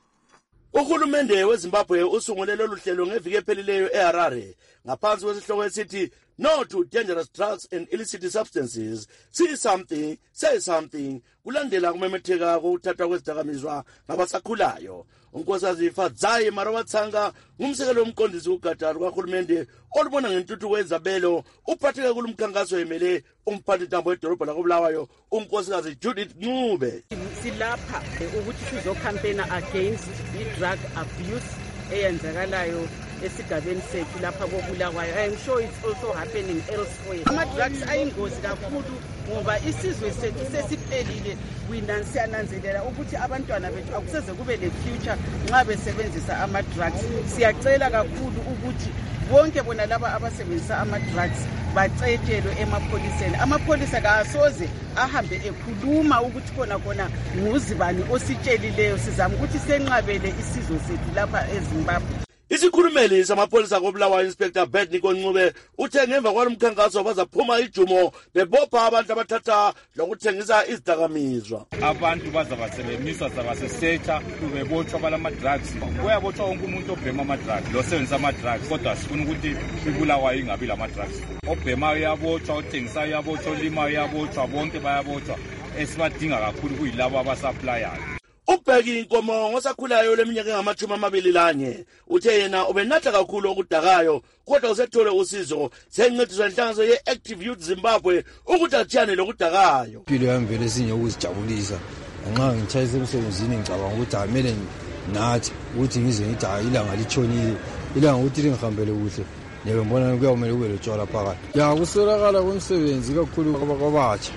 Uhulumende weZimbabwe usungule lolu hlelo ngeviki ephelileyo eHarare ngaphansi kwesihloko esithi No to Dangerous Drugs and Illicit Substances. See something, say something. Kulandela kumemetheka kokuthathwa kwezidakamizwa ngabasakhulayo. Unkosikazi Fadzayi Marawatsanga ngumsekelo womqondisi kuGatari kahulumende olubona ngentuthuko yezabelo uphatheke kulumkhankaso emele umphathintambo wedolobha lakobulawayo unkosikazi Judith Ncube. Silapha ukuthi sizokhampena against i-drug abuse eyenzakalayo esigabeni sethu lapha kobulawayo. I am sure it's also happening elsewhere. Ama-drugs ayingozi kakhulu ngoba isizwe sethu sesiphelile. Siyananzelela ukuthi abantwana bethu akuseze kube le-future nxa besebenzisa ama-drugs. Siyacela kakhulu ukuthi bonke bona laba abasebenzisa ama-drugs bacetshelwe emapholiseni. Amapholisa kasoze ahambe ekhuluma ukuthi khona nguzibani ositshelileyo. Sizama ukuthi senqabele isizwe sethu lapha eZimbabwe. Isikhulumeli samapholisa kobulawayo Inspector Bedniko Ncube uthe ngemva kwalomkhankaso bazaphuma ijumo bebopha abantu abathatha lokuthengisa izidakamizwa. Abantu bazabasebenziswa zabaseseta, bebotshwa balama-drugs. Kuyabotshwa wonke umuntu obhema ama-drugs, lo sebenzisa ama-drugs, kodwa sifuna ukuthi ibulawayo ingabi lama-drugs. Obhemayo uyabotshwa, othengisayo uyabotshwa, olimayo uyabotshwa, bonke bayabotshwa. Esibadinga kakhulu kuyilabo abasaplayayo. Ubheki inkomo ngosakhulayo leminyaka engama-21 uthe yena ubenatha kakhulu okudakayo kodwa usethole usizo sencediswa inhlanganiso ye-Active Youth Zimbabwe ukuthi athiyane lokudakayo. Impilo yami vele sinye ukuzijabulisa nxa ngitshayisa emsebenzini ngicabanga ukuthi amele nathi ukuthi ngize ngithi ilanga litshonile, ilanga ukuthi lingihambele kuhle ngibona kuyawumele kube lotshwala phakathi. Ya kuswelakala kwemsebenzi kakhulu kwabatsha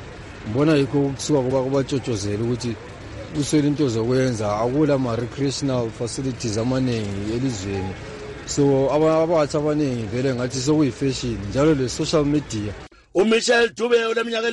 ngibona yikho kusuka kubatshotshozela ukuthi kuswele into zokwenza akula ma-recreational facilities amaningi elizweni so abathi abaningi vele ngathi sokuyifashion njalo le-social media. uMichelle Dube oleminyaka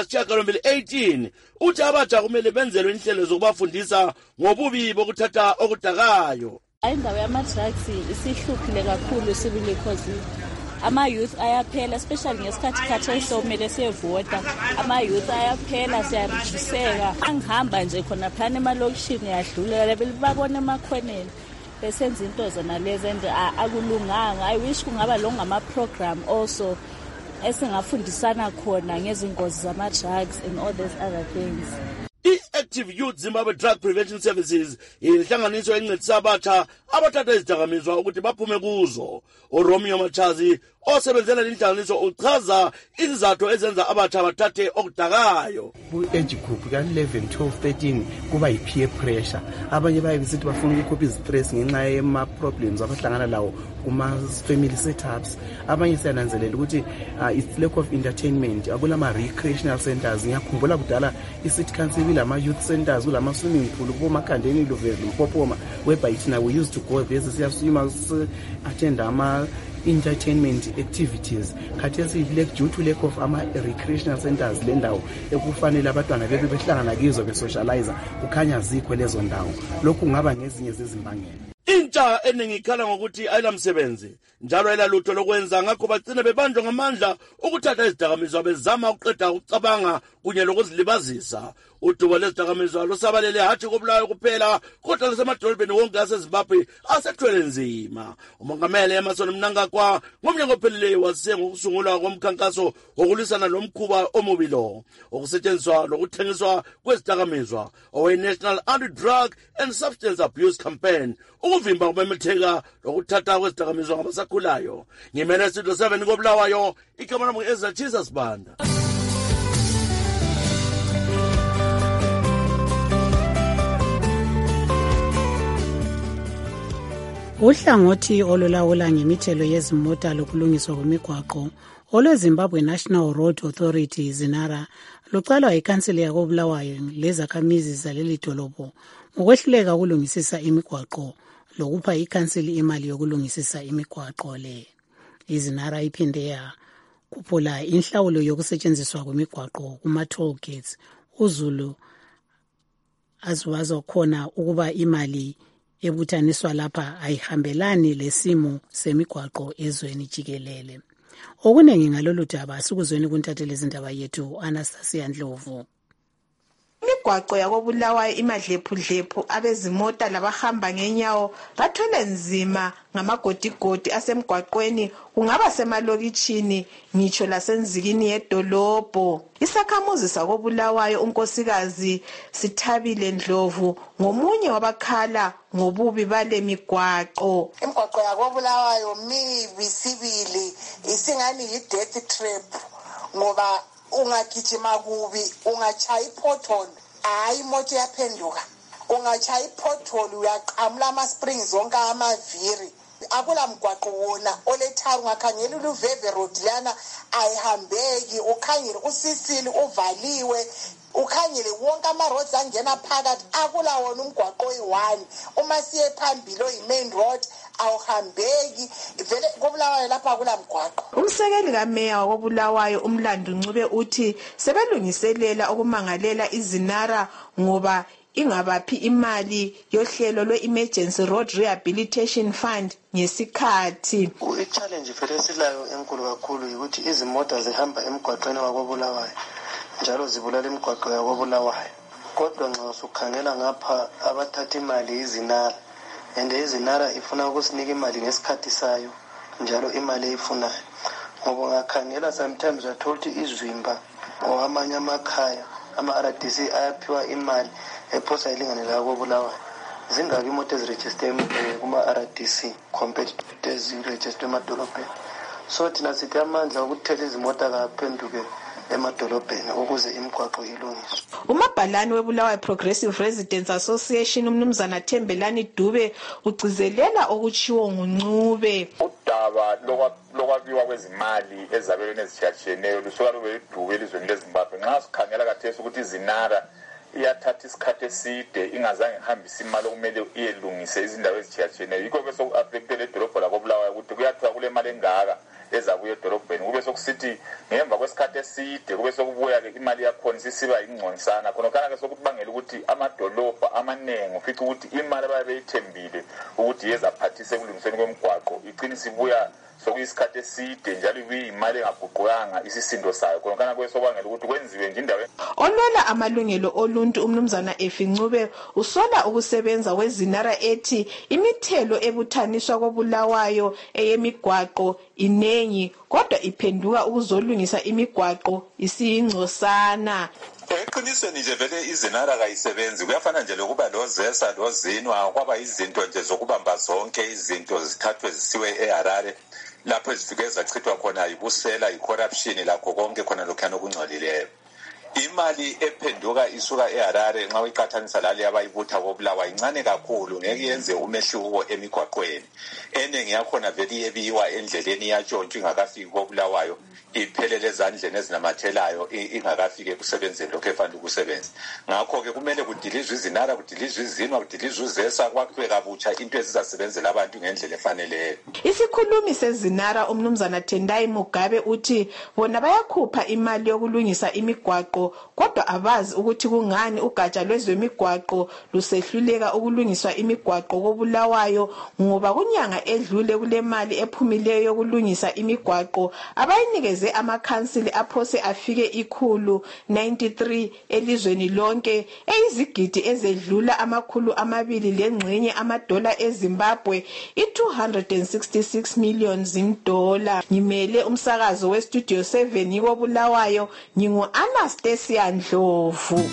eli-18 uthi abatsha kumele benzelwe inhlelo zokubafundisa ngobubi bokuthatha okudakayo. Indawo yama-drugs isihluphile kakhulu sibili because ama-youth ayaphela especially ngesikhathi khathesi somele siyevota ama-youth ayaphela siyarejiseka angihamba nje khona phana emalokishini yadlulela babone emakhoneni besenza into zona lezi and akulunganga. I wish kungaba lo ngama-program also esingafundisana khona ngezingozi zama-drugs and all these other things. I-Active Youth Zimbabwe Drug Prevention Services inhlanganiso encedisa abatsha abathatha izidakamizwa ukuthi baphume kuzo. uRomeo Machazi osebenzela inhlanganiso uchaza izizathu ezenza abatsha bathathe okudakayo. Ku-age group ka-11, 12, 13 kuba yi-peer pressure. Abanye bayebesithi bafuna ukukhupha izistress ngenxa yema-problems abahlangana lawo kuma-family setups. Abanye siyananzelela ukuthi it's lack of entertainment. Akulama-recreational centers. Ngiyakhumbula kudala i-city council kulama-youth centers, kulama-swimming pool, kubomakhandeni iluvezi, mpopoma, whereby thina we used to go there siyaswima, attend entertainment activities. Khathesi due to lack of ama-recreational centers le ndawo ekufanele abantwana bebe behlangana kizo besocialize kukhanya zikho lezo ndawo. Lokhu kungaba ngezinye zezimbangela. Intsha eningi ikhala ngokuthi ayilamsebenzi njalo ayilalutho lokwenza ngakho bagcina bebanjwa ngamandla ukuthatha izidakamizwa bezama ukuqeda ukucabanga kunye lokuzilibazisa. Udubo lwezidakamizwa lusabalele hathi koBulawayo kuphela kodwa nasemadolobheni wonke aseZimbabwe asethwele nzima. uMongameli Emmerson Mnangagwa ngomnyaka opheleleyo wase ngokusungulwa komkhankaso wokulwisana nomkhuba omubi lo okusetshenziswa lokuthengiswa kwezidakamizwa owe-National Anti-Drug and Substance Abuse Campaign ukuvimba ukumemetheka lokuthatha kwezidakamizwa ngabasakhulayo. Ngimele Studio 7 koBulawayo, igama lami ngu-Ezra Jesus Banda. Uhlangothi olulawula ngemithelo yezimota lokulungiswa kwemigwaqo olweZimbabwe National Road Authority ZINARA lucalwa ikhansili yakoBulawayo lezakhamizi zaleli dolobho ngokwehluleka ukulungisisa imigwaqo lokupha ikhansili imali yokulungisisa imigwaqo le. IZINARA iphinde yakhuphula inhlawulo yokusetshenziswa kwemigwaqo kuma-toll gates. uZulu aziwaza khona ukuba imali ebuthaniswa lapha ayihambelani lesimo semigwaqo ezweni jikelele. Okuningi ngalolu daba sikuzweni kuntatheli izindaba yethu Anastasia Ndlovu. Imigwaqo yakoBulawayo imadlephu abezimota labahamba ngenyawo bathwele nzima ngamagodigodi asemgwaqweni kungaba semalokitshini ngitsho lasenzikini yedolobho. Isakhamuzi sakoBulawayo unkosikazi Sithabile Ndlovu ngomunye wabakhala ngobubi bale migwaqo. Imigwaqo yakoBulawayo mibi sibili isingani yi-death trap ngoba ungagijima kubi ungachaya ipothole hayi imoto yaphenduka, ungachaya ipothole uyaqamula ama-springs zonke amaviri. Akula mgwaqo wona olethari ungakhangela uLuveve Road lana ayihambeki, ukhangele usisili uvaliwe, ukhangele wonke ama-roads angena phakathi akula wona umgwaqo oyi-1. Uma siye phambili oyi-main road awuhambeki vele koBulawayo lapha kula mgwaqo. Umsekeli kameya wakoBulawayo uMlando Ncube uthi sebelungiselela okumangalela iZINARA ngoba ingabaphi imali yohlelo lwe-Emergency Road Rehabilitation Fund ngesikhathi. I-challenge vele esilayo enkulu kakhulu ukuthi izimota zihamba emgwaqweni wakoBulawayo njalo zibulala imigwaqo yakoBulawayo. Kodwa nxa usukhangela ngapha abathatha imali iZINARA and iZINARA ifuna ukusinika imali ngesikhathi sayo njalo imali eyifunayo. Ngoba ngakhangela sometimes uyathola ukuthi izwimba or amanye amakhaya ama-RDC ayaphiwa imali ephosa ilingane la koBulawayo. Zingaki imoto ezirejiste kuma-RDC compared to ezirejiste emadolobheni. So thina sithi amandla okuthela izimota kaphenduke emadolobheni ukuze imigwaqo ilungiswe. Umabhalane weBulawayo Progressive Residents Association uMnumzana Thembelani Dube ugcizelela okutshiwo nguNcube. Udaba udaba lokwabiwa kwezimali ezabelweni ezitshiyatshiyeneyo lusuka lube iduku elizweni leZimbabwe. Nxa sikhangela kathesi ukuthi iZinara iyathatha isikhathi eside ingazange ihambise imali okumele iyelungise izindawo ezitshiyatshiyeneyo. Yikho ke soku-affectele idolobho lakoBulawayo ukuthi kuyathiwa kule mali engaka ezabuya edolobheni, kube sokusithi ngemva kwesikhathi eside kube sokubuya-ke imali yakhona isisiba yingconisana. Khonokana-ke sokubangela ukuthi amadolobha amaningi ufica ukuthi imali ababe beyithembile ukuthi yezaphathise ekulungisweni kwemigwaqo igcine isibuya sokuyisikhathi eside njalo ibiyimali engaguqukanga isisindo sayo. Khonokana kube sobangela ukuthi kwenziwe nje indawo. Olwela amalungelo oluntu umnumzana Efincube usola ukusebenza kweZinara ethi imithelo ebuthaniswa koBulawayo eyemigwaqo inengi kodwa iphenduka ukuzolungisa imigwaqo isiyingcosana. Eqinisweni nje vele iZinara kayisebenzi, kuyafana nje lokuba loZesa loZinwa kwaba izinto nje zokubamba zonke izinto zithathwe zisiwe eHarare lapho ezifike zachithwa khona yibusela icorruption lakho konke khona lokhana okungcolileyo. Imali ephenduka isuka eHarare nxa uyiqathanisa lale abayibutha koBulawayo incane kakhulu, ngeke yenze umehluko emigwaqweni. Eningi yakhona vele iyebiwa endleleni yatshontshwa ingakafiki koBulawayo iphelele ezandleni ezinamathelayo ingakafiki ekusebenzeni lokho efanele ukusebenza. Ngakho-ke kumele kudilizwe iZinara, kudilizwe iZinwa, kudilizwe uZesa, kwakhiwe kabutsha into ezizasebenzela abantu ngendlela efaneleyo. Isikhulumi seZinara umnumzana Tendai Mugabe uthi bona bayakhupha imali yokulungisa imigwaqo kodwa abazi ukuthi kungani ugatsha lwezemigwaqo lusehluleka ukulungiswa imigwaqo koBulawayo ngoba kunyanga edlule kule mali ephumileyo yokulungisa imigwaqo abayinikeze amakhansili aphose afike 193 elizweni lonke eyizigidi ezedlula $200 lengxenye amadola eZimbabwe $266 million. Ngimele umsakazo weStudio 7 koBulawayo ngingu Anastasia Ndlovu.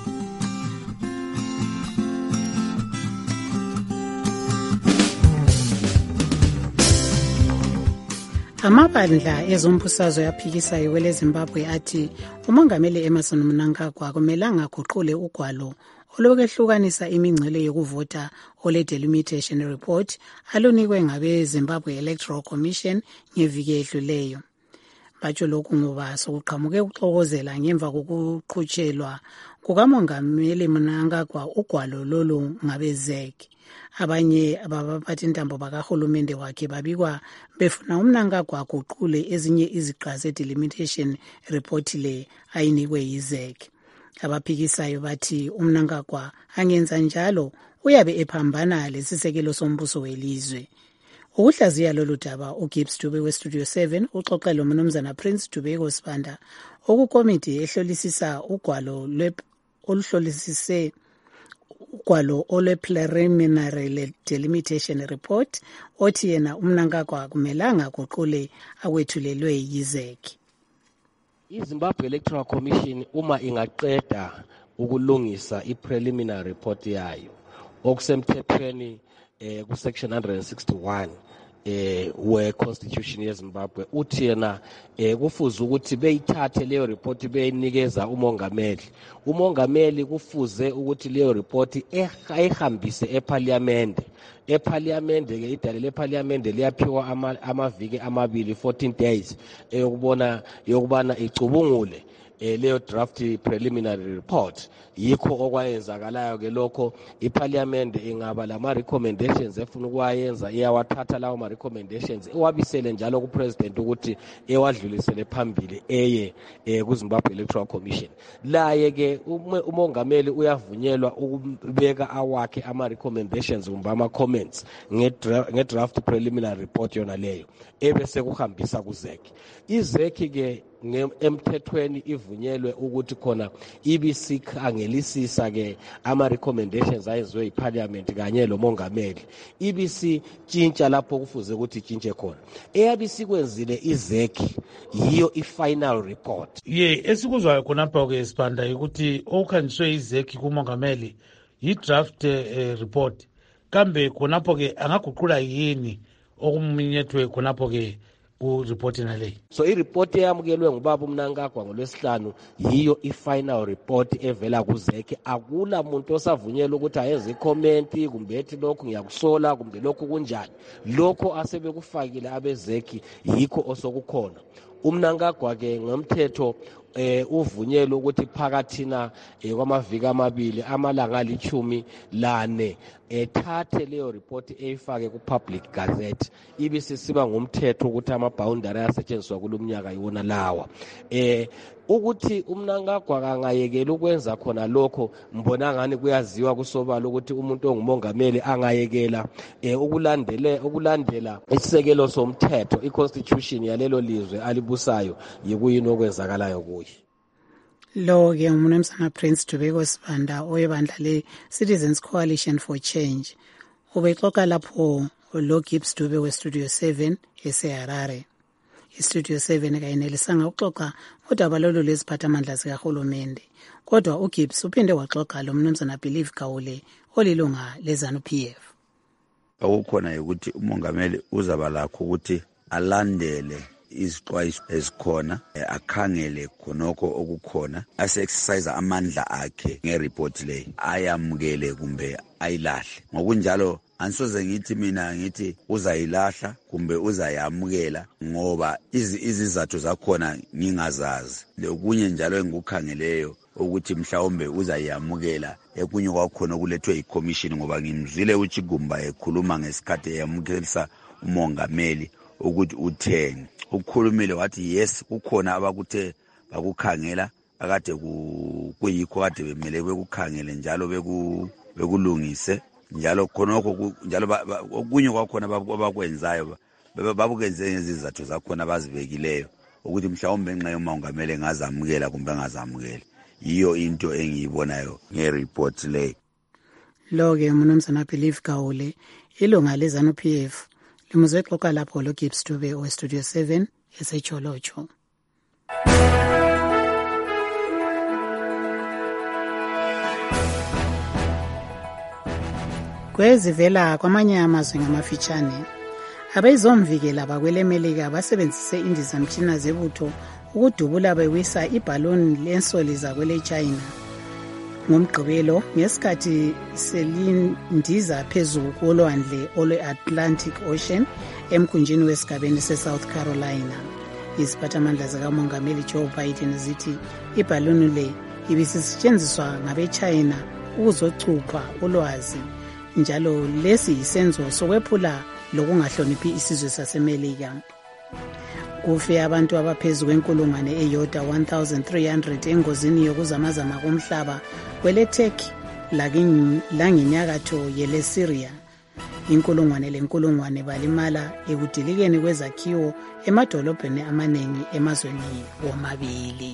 Amabandla ezombusazwe yaphikisayo kwele Zimbabwe athi umongameli Emmerson Mnangagwa kumelanga aguqule ugwalo olokwehlukanisa imingcele yokuvota ole delimitation report alunikwe ngabe Zimbabwe Electoral Commission ngeviki edluleyo. Batsho lokhu ngoba sokuqhamuke ukuxokozela ngemva kokuqhutshelwa kukamongameli Mnangagwa ugwalo lolu ngabe ZEC. Abanye ababaphathi intambo bakahulumende wakhe babikwa befuna uMnangagwa aguqule ezinye iziqa ze-delimitation report le ayinikwe yiZEC. Abaphikisayo bathi uMnangagwa angenza njalo uyabe ephambana lesisekelo sombuso welizwe. Ukuhlaziya lolu daba uGibbs Dube weStudio 7 uxoxe lo mnumzana Prince Dubeko Sibanda okukomiti ehlolisisa ugwalo oluhlolisise ugwalo ole-preliminary delimitation report othi yena uMnangagwa kumelanga aguqule akwethulelwe yiZEC. iZimbabwe Electoral Commission uma ingaqeda ukulungisa i-preliminary report yayo okusemthethweni ku-section 161 we-constitution yeZimbabwe uthi yena kufuze ukuthi beyithathe leyo report beyinikeza umongameli kufuze ukuthi leyo report ehambise eParliament ke idale leParliament liyaphiwa amaviki amabili 14 days yokubana icubungule leyo draft preliminary report. Yikho okwayenzakalayo ke lokho iParliament ingaba lama recommendations efuna ukwayenza iyawathatha lawo ma recommendations ewabisele njalo kupresident ukuthi ewadlulisele phambili eye kuZimbabwe Electoral Commission. Laye ke umongameli uyavunyelwa ukubeka awakhe ama recommendations kumbe ama comments ngedraft preliminary report yona leyo ebese kuhambisa kuZEC. iZEC ke emthethweni ivunyelwe ukuthi khona ibisikhangelisisa ke ama recommendations ayenziwe yiParliament kanye lo mongameli ibisitshintsha lapho kufuze ukuthi itshintshe khona. Eyabisikwenzile iZEC yiyo ifinal report. Esikuzwayo khonapha ke Sibanda ukuthi okhanjiswe iZEC kumongameli yi-draft report kambe khonapho ke angaguqula yini okuminyethwe khonapho ke kuripoti naleyi. So ireport eyamukelwe ngubaba uMnangagwa ngoLwesihlanu yiyo i-final report evela kuzeki. Akula muntu osavunyelwa ukuthi ayenze ikhomenti kumbe ethi lokhu ngiyakusola kumbe lokhu kunjani. Lokho asebekufakile abezeki yikho osokukhona. uMnangagwa ke ngomthetho uvunyelwe ukuthi phakathina kwamaviki amabili amalanga ali-14 ethathe leyo report eyifake ku-public gazette ibisisiba ngumthetho ukuthi ama-boundary asetshenziswa kulomnyaka yiwona lawa. Ukuthi uMnangagwa kangayekela ukwenza khona lokho mbona ngani kuyaziwa kusobala ukuthi umuntu ongumongameli angayekela ukulandela isisekelo somthetho i-constitution yalelo lizwe alibusayo yikuyini okwenzakalayo kuye. Lo-ke umnumzana Prince Dubeko Sibanda oyebandla le-Citizens Coalition for Change ubexoxa lapho lo Gibbs Dube we-Studio 7 eseHarare. iStudio 7 kayenelisanga ukuxoxa udaba lolu leziphathamandla zikahulumende, kodwa uGibbs uphinde waxoxa lo mnumzana Believe Gawule olilunga leZANU-PF. Okukhona ukuthi umongameli uzaba lakho ukuthi alandele izixwayiso ezikhona, akhangele khonokho okukhona, ase-exercise amandla akhe ngereport le, ayamukele kumbe ayilahle. Ngokunjalo ansoze ngithi mina ngithi uzayilahla kumbe uzayamukela ngoba izizathu zakhona ngingazazi. Lokunye njalo engikukhangeleyo ukuthi mhlawumbe uzayamukela ekunye kwakhona okulethwe i-commission, ngoba ngimzwile uChigumba ekhuluma ngesikhathi eyamukelisa umongameli ukuthi utheni. Ukukhulumile wathi yes kukhona abakuthe bakukhangela akade kuyikho kade bemele bekukhangele njalo bekulungise njalo khonokho njalo okunye kwakhona abakwenzayo babukenze ngezizathu zakhona bazibekileyo ukuthi mhlawumbe ngenxa yomongameli engazamukela kumbe angazamukeli. Yiyo into engiyibonayo ngereport le. Lo-ke umnumzana Believe Gawule ilunga leZANU-PF limuzwe xoxa lapho lo Gibbs Dube we-Studio 7 eseCholocho. Kwezivela kwamanye amazwe ngamafitshane, abezomvikela bakwelemelika basebenzise indizamtshina zebutho ukudubula bewisa ibhaloni lensoli zakwele China ngomgqibelo ngesikhathi selindiza phezulu kolwandle olwe-Atlantic Ocean emkhunjini wesigabeni se-South Carolina. Iziphathamandla zikamongameli Joe Biden zithi ibhaloni le ibisisetshenziswa ngabe-China ukuzocupha ulwazi, njalo lesi yisenzo sokwephula lokungahloniphi isizwe sasemelika. Kufe abantu abaphezu kwenkulungwane eyodwa 1300 engozini yokuzamazama komhlaba kwele-Turkey langenyakatho yele-Syria. Inkulungwane balimala ekudilikeni kwezakhiwo emadolobheni amaningi emazweni womabili.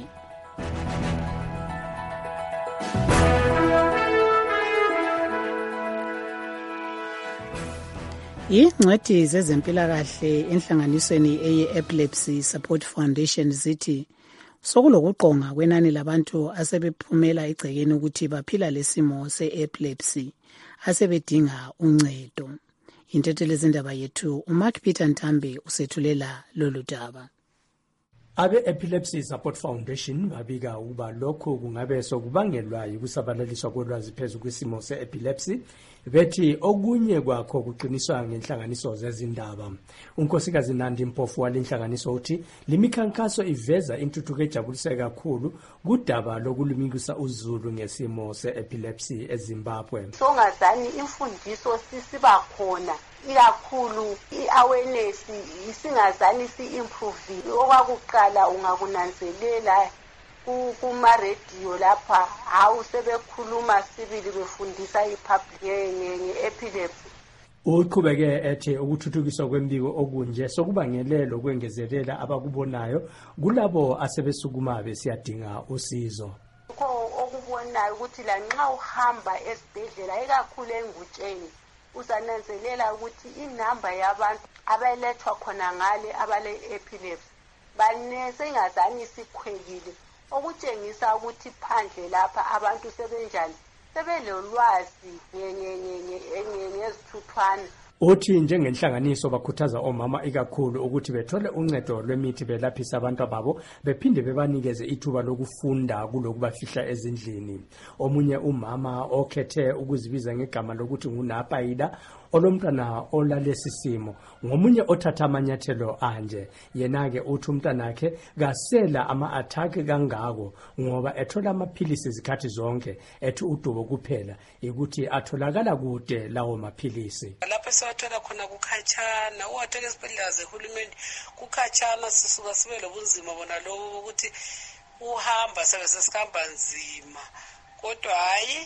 Ingcweti zezempilakahle enhlanganisweni eye-Epilepsy Support Foundation zithi sokulokuqonga kwenani labantu asebephumela egcekeni ukuthi baphila lesimo se-epilepsy asebedinga uncedo. Intethelezindaba yethu uMark Peter Ntambe usethulela lolu daba. Abe-Epilepsy Support Foundation babika ukuba lokhu kungabe sokubangelwa yikusabalaliswa kolwazi phezu kwisimo se-epilepsy, bethi okunye kwakho kuqiniswa ngenhlanganiso zezindaba. Unkosikazi Nandi Mpofu walenhlanganiso uthi limikhankaso iveza intuthuko ejabulise kakhulu kudaba lokulumikisa uzulu ngesimo se-epilepsy eZimbabwe. Songazani imfundiso sisiba khona, ikakhulu i-awareness isingazani si-improve. Okwakuqala ungakunanzelela kuma-radio lapha hawu sebekhuluma sibili befundisa i-public nge-epilepsy. Uqhubeke ethe ukuthuthukiswa kwembiko okunje sokubangelelo kwengezelela abakubonayo kulabo asebesukuma besiyadinga usizo. Okubonayo ukuthi lanxa uhamba esibhedlela ikakhulu engutsheni uzananzelela ukuthi inamba yabantu abalethwa khona ngale abale-epilepsy banesengazani sikhwelile, okutshengisa ukuthi phandle lapha abantu sebenjani, sebelolwazi ngezithuthwana Uthi njengenhlanganiso bakhuthaza omama ikakhulu ukuthi bethole uncedo lwemithi belaphisa abantu ababo bephinde bebanikeze ithuba lokufunda kulokubafihla ezindlini. Omunye umama okhethe ukuzibiza ngegama lokuthi nguNapayida olomntana olalesi simo ngomunye othatha amanyathelo anje. Yena-ke uthi umntanakhe kasela ama-athaki kangako ngoba ethola amaphilisi izikhathi zonke, ethi udubo kuphela ukuthi atholakala kude lawo maphilisi. Lapho esewathola khona kukhatshana, uwathola esibhedlela zehulumeni kukhatshana, sisuka sibe lobunzima bona lobo ukuthi uhamba sesikhamba nzima, kodwa hayi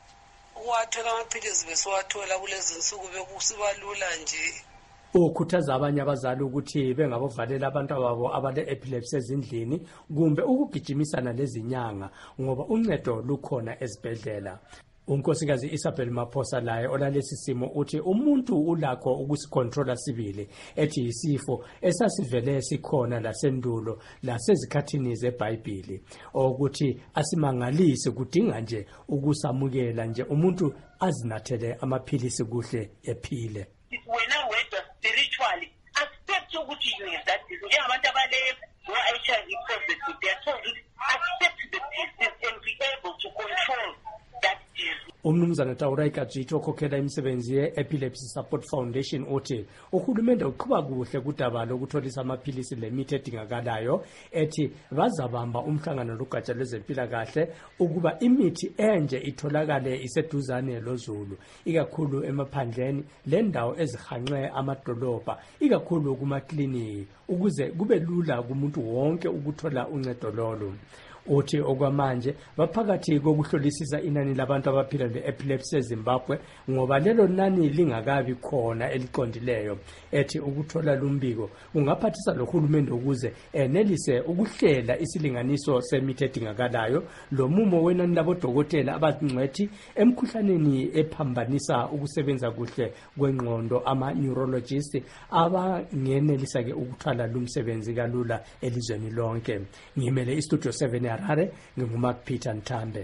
uwathola amaphilisi besiwathola kulezi nsuku bekusiba lula nje. Ukhuthaza abanye abazali ukuthi bengabovalela abantu ababo abale-epilepsy ezindlini kumbe ukugijimisana lezinyanga ngoba uncedo lukhona ezibhedlela. Unkosikazi Isabel Maphosa laye olalesi simo uthi umuntu ulakho ukusikontrola sibili, ethi isifo esasivele sikhona lasendulo lasezikhathini zeBhayibheli, ukuthi asimangalisi kudinga nje ukusamukela nje umuntu azinathele amaphilisi kuhle ephile. Wena wedwa spiritually accept ukuthi you have that disease. Njengabantu abale-HIV positive, they are told to accept the disease and be able to control that disease. Umnumzana Taura Kajito okhokhela imisebenzi ye-Epilepsy Support Foundation uthi uhulumende uqhuba kuhle kudaba lokutholisa amaphilisi lemithi edingakalayo, ethi bazabamba umhlangano logatsha lwezempilakahle ukuba imithi enje itholakale iseduzane lozulu, ikakhulu emaphandleni lendawo ezihanqe amadolobha, ikakhulu kumakliniki, ukuze kube lula kumuntu wonke ukuthola uncedo lolo. Uthi okwamanje baphakathi kokuhlolisisa inani labantu abaphila le-epilepsy eZimbabwe ngoba lelo nani lingakabi khona eliqondileyo, ethi ukuthola lumbiko kungaphathisa lohulumende ukuze enelise ukuhlela isilinganiso semithi edingakalayo lomumo wenani labodokotela abangcwethi emkhuhlaneni ephambanisa ukusebenza kuhle kwengqondo, ama-neurologist abangenelisa-ke ukuthwala lumsebenzi kalula elizweni lonke. Ngimele istudio 7 Harare, nginguMark Peter Ntambe.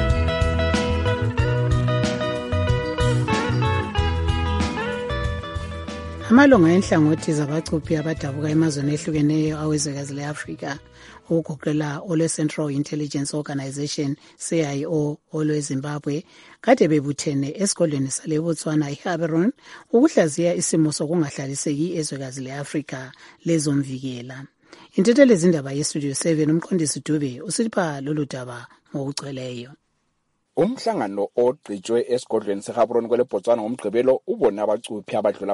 Amalunga enhlangothi zabacuphi abadabuka emazweni ehlukeneyo awezwekazi le-Afrika ukugoqela olwe-Central Intelligence Organization CIO olweZimbabwe kade bebuthene esigodlweni sale-Botswana eGaborone ukuhlaziya isimo sokungahlaliseki ezwekazi le-Afrika lezomvikela. Intetheli zindaba yestudio 7 umqondisi Dube usipha lolu daba ngokugcweleyo. Umhlangano ogqitshwe esigodlweni seGaborone kweleBotswana ngomgqibelo ubona abacuphi abadlula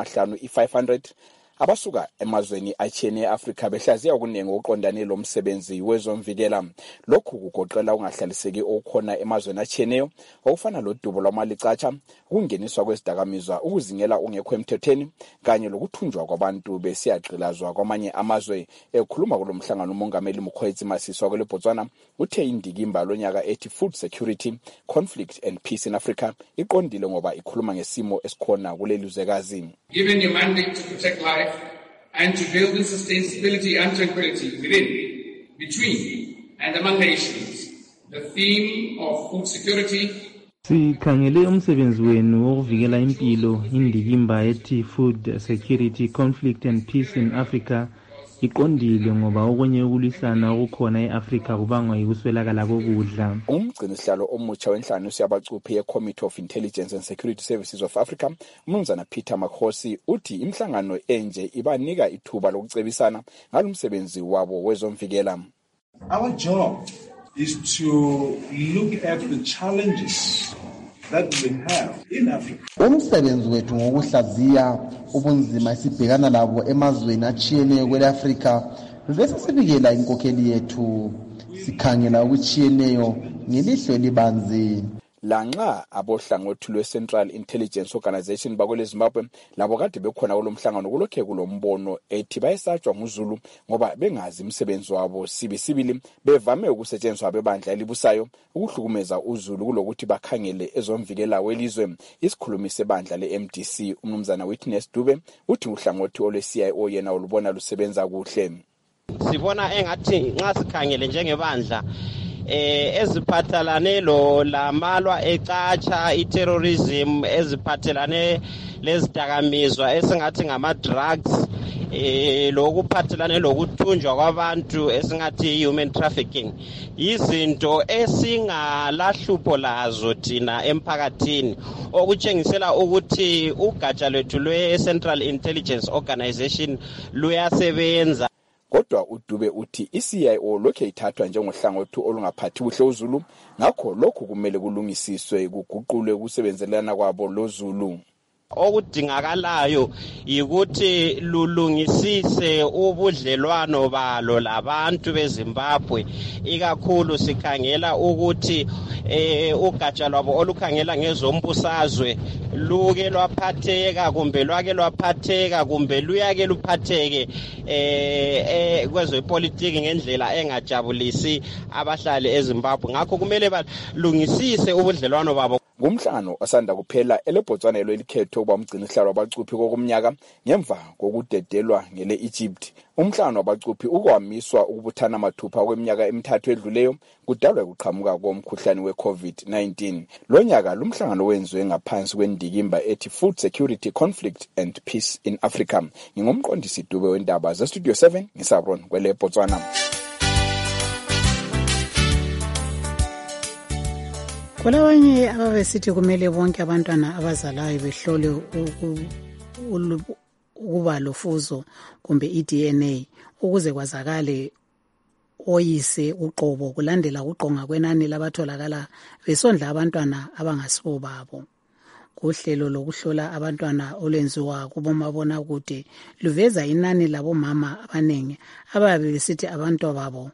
500 abasuka emazweni achene eAfrika behlaziya ukuningi okuqondane lo msebenzi wezomvikela. Lokhu kugoqela ungahlaliseki okhona emazweni acheneyo okufana lodubo lwamalicatsha, ukungeniswa kwezidakamizwa, ukuzingela ungekho emthethweni kanye lokuthunjwa kwabantu besiyagqilazwa kwamanye amazwe. Ekhuluma kulomhlangano umongameli Mokgweetsi Masisi kweleBotswana uthe indikimba lonyaka ethi Food Security, Conflict and Peace in Africa iqondile ngoba ikhuluma ngesimo esikhona kulelizwekazi. Given your mandate to protect life and to build and sustain stability and tranquility within, between, and among nations, the theme of food security. Sikhangele umsebenzi wenu wokuvikela impilo, indikimba ethi Food Security, Conflict and Peace in Africa iqondile ngoba okunye ukulwisana okukhona eAfrika kubangwa yikuswelakala kokudla. Umgcinisihlalo omutsha wenhlanganiso yabacuphi ye-Committee of Intelligence and Security Services of Africa, uMnumzana Peter Makhosi, uthi imhlangano enje ibanika ithuba lokucebisana ngalomsebenzi wabo wezomvikela. Our job is to look at the challenges that we have in Africa. Umsebenzi wethu ngokuhlaziya ubunzima esibhekana labo emazweni achiyeneyo kwele-Afrika bese sivikela inkokheli yethu sikhangela ukuchiyeneyo ngelihlo elibanzi. Lanxa abohlangothi lwe-Central Intelligence Organization bakweleZimbabwe labo kade bekhona kulomhlangano kulokhe kulombono ethi bayesatshwa nguZulu ngoba bengazi umsebenzi wabo sibisibili bevame ukusetshenziswa abebandla elibusayo ukuhlukumeza uZulu kulokuthi bakhangele ezomvikela welizwe. Isikhulumi sebandla le-MDC uMnumzana Witness Dube uthi uhlangothi olwe-CIO yena ulubona lusebenza kuhle. Sibona engathi nxa sikhangele njengebandla eziphathelane lamalwa ecatsha i-terrorism, eziphathelane lezidakamizwa esingathi ngama-drugs, lokuphathelane lokuthunjwa kwabantu esingathi human trafficking. Izinto esingalahlupho lazo thina emphakathini, okutshengisela ukuthi ugatsha lwethu lwe-Central Intelligence Organization luyasebenza. Kodwa uDube uthi iCIO lokhe ithathwa njengohlangothi olungaphathi kuhle uZulu, ngakho lokhu kumele kulungisiswe kuguqulwe ukusebenzelana kwabo loZulu. Okudingakalayo yikuthi lulungisise ubudlelwano balo labantu beZimbabwe, ikakhulu sikhangela ukuthi ugatsha lwabo olukhangela ngezombusazwe luke lwaphatheka kumbe lwake lwaphatheka kumbe luyake luphatheke kwezepolitiki ngendlela engajabulisi abahlali eZimbabwe. Ngakho kumele balungisise ubudlelwano babo. Ngumhlangano osanda kuphela eleBotswana elikhetho kuba umgcini sihlalo wabacuphi kokumnyaka ngemva kokudedelwa ngele Egypt. Umhlangano wabacuphi ukwamiswa ukubuthana mathupha kweminyaka emithathu edluleyo kudalwa ukuqhamuka komkhuhlane we-COVID-19. Lo nyaka lumhlangano wenziwe ngaphansi kwendikimba ethi Food Security, Conflict and Peace in Africa. Ngingumqondisi Dube wendaba zeStudio 7 ngisabron kweleBotswana. Kulabanye ababesithi kumele bonke abantwana abazalayo behlole ukuba lofuzo kumbe iDNA ukuze kwazakale oyise uqobo kulandela ukuqonga kwenani labatholakala besondla abantwana abangasibo babo. Kuhlelo lokuhlola abantwana olwenziwa kubomabona kude luveza inani labomama abanengi ababe besithi abantwana babo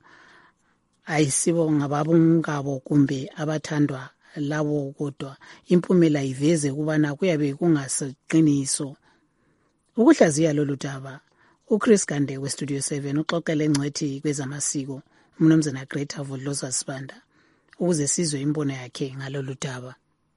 ayisibo ngababungabo kumbe abathandwa labo, kodwa impumela iveze kubana kuyabe kungaseqiniso. Ukuhlaziya lolu daba, uChris Gande weStudio 7 uxoxele ngcwethi kwezamasiko uMnumzana Greta Vodloza Sibanda ukuze sizwe imbono yakhe ngalolu daba.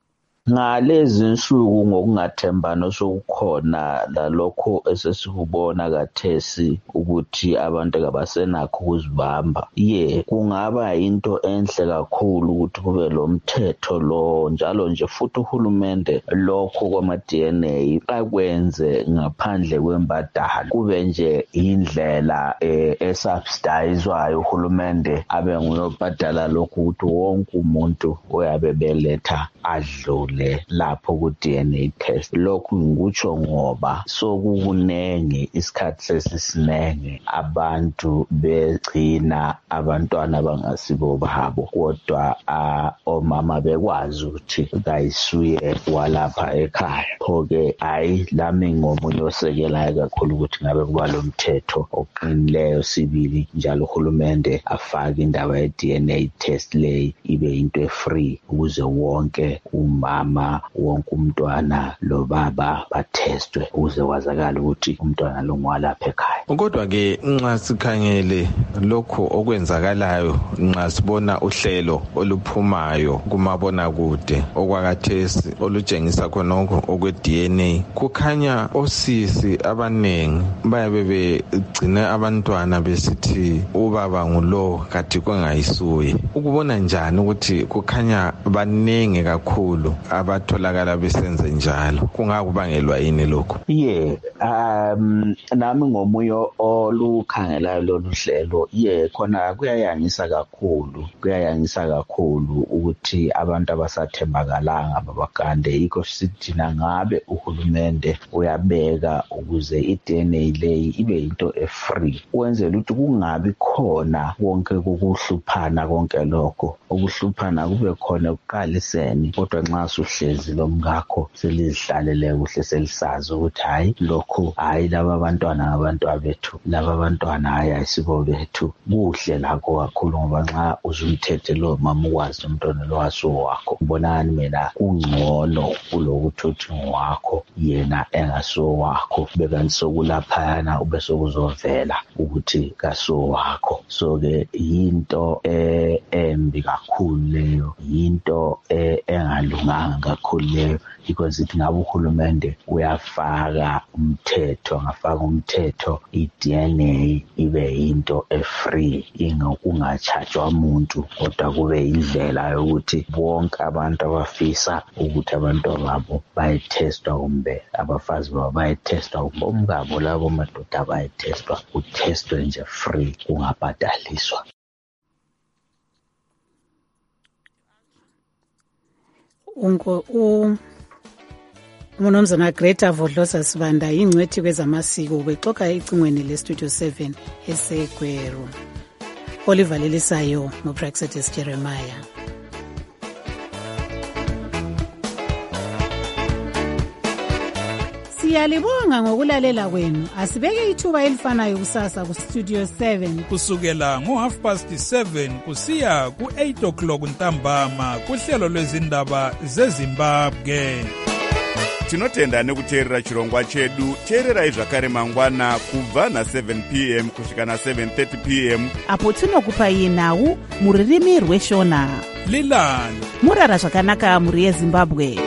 Ngalezi nsuku ngokungathembana sokukhona lalokho esesikubona kathesi ukuthi abantu abasenakho ukuzibamba, kungaba into enhle kakhulu ukuthi kube lo mthetho lo, njalo nje futhi uhulumende lokho kwama-DNA akwenze ngaphandle kwembadalo, kube nje indlela esubsidizwayo uhulumende abe nguyobhadala lokhu ukuthi wonke umuntu oyabe beletha adlule lapho ku-DNA test. Lokhu ngikutsho ngoba sokukunenge isikhathi sesisinenge abantu begcina abantwana abangasibo babo, kodwa omama bekwazi ukuthi kayisuye walapha ekhaya. Pho-ke lami ngomunye osekelayo kakhulu ukuthi ngabe kuba lo mthetho oqinileyo sibili njalo uhulumende afake indaba ye-DNA test leyi ibe into e-free ukuze wonke umama wonke umntwana lo baba bathestwe ukuze kwazakala ukuthi umntwana lo ngwalapha ekhaya. Kodwa ke nxa sikhangele lokho okwenzakalayo, nxa sibona uhlelo oluphumayo kumabona kude okwakathesi olutshengisa khonokho okwe-DNA, kukhanya osisi abanengi bayabe begcine abantwana besithi ubaba ngulo kathi kwengayisuye. Ukubona njani ukuthi kukhanya banenge kakhulu abatholakala besenze njalo? Kungakubangelwa yini lokho? Nami ngomunye olukhangelayo lolu hlelo, khona kuyayangisa kakhulu ukuthi abantu abasathembakalanga babagande. Yikho sithi ngabe uhulumende uyabeka ukuze iDNA leyi ibe into e-free, wenzela ukuthi kungabi khona konke kukuhluphana konke lokho. Ukuhluphana kube khona ukuqaliseni, kodwa nxa suhlezi lomngakho selizihlalele kuhle selisazi ukuthi lokho laba abantwana abantwana bethu, laba abantwana ayisibo bethu. Kuhle lakho kakhulu ngoba nxa uzumthethe lo mama ukwazi umntwana lo wasowakho, ubonani mina kungcono kulokuthi uthi ngwakho yena engasowakho, bekanti sokulaphayana ube sokuzovela ukuthi kasowakho. So-ke yinto embi kakhulu leyo, yinto engalunganga ayilunganga kakhulu leyo, because ithi ngabe uhulumende uyafaka umthetho, angafaka umthetho i-DNA ibe yinto e-free, kungatshajwa umuntu, kodwa kube indlela yokuthi bonke abantu abafisa ukuthi abantu babo bayetestwa, kumbe abafazi babo bayetestwa, kumbe omkabo labo madoda bayetestwa, kutestwe nje free, kungabhadaliswa. Umnumzana Greta Vodlosa Sibanda ingcwethi kwezamasiko bexoxa icingweni lestudio 7 eseGweru. Oliver Lelisayo ngoPraxetis Jeremiah. Siyalibonga ngokulalela kwenu. Asibeke ithuba elifanayo kusasa kustudio 7 kusukela ngo7:30 kusiya ku8:00 ntambama kuhlelo lwezindaba zeZimbabwe. Tinotenda nekuteerera chirongwa chedu. Teererai zvakare mangwana kubva na7 p.m. kusvika na7:30 p.m. apo tinokupai nhau mururimi rweshona. Lilani murara zvakanaka muri yeZimbabwe.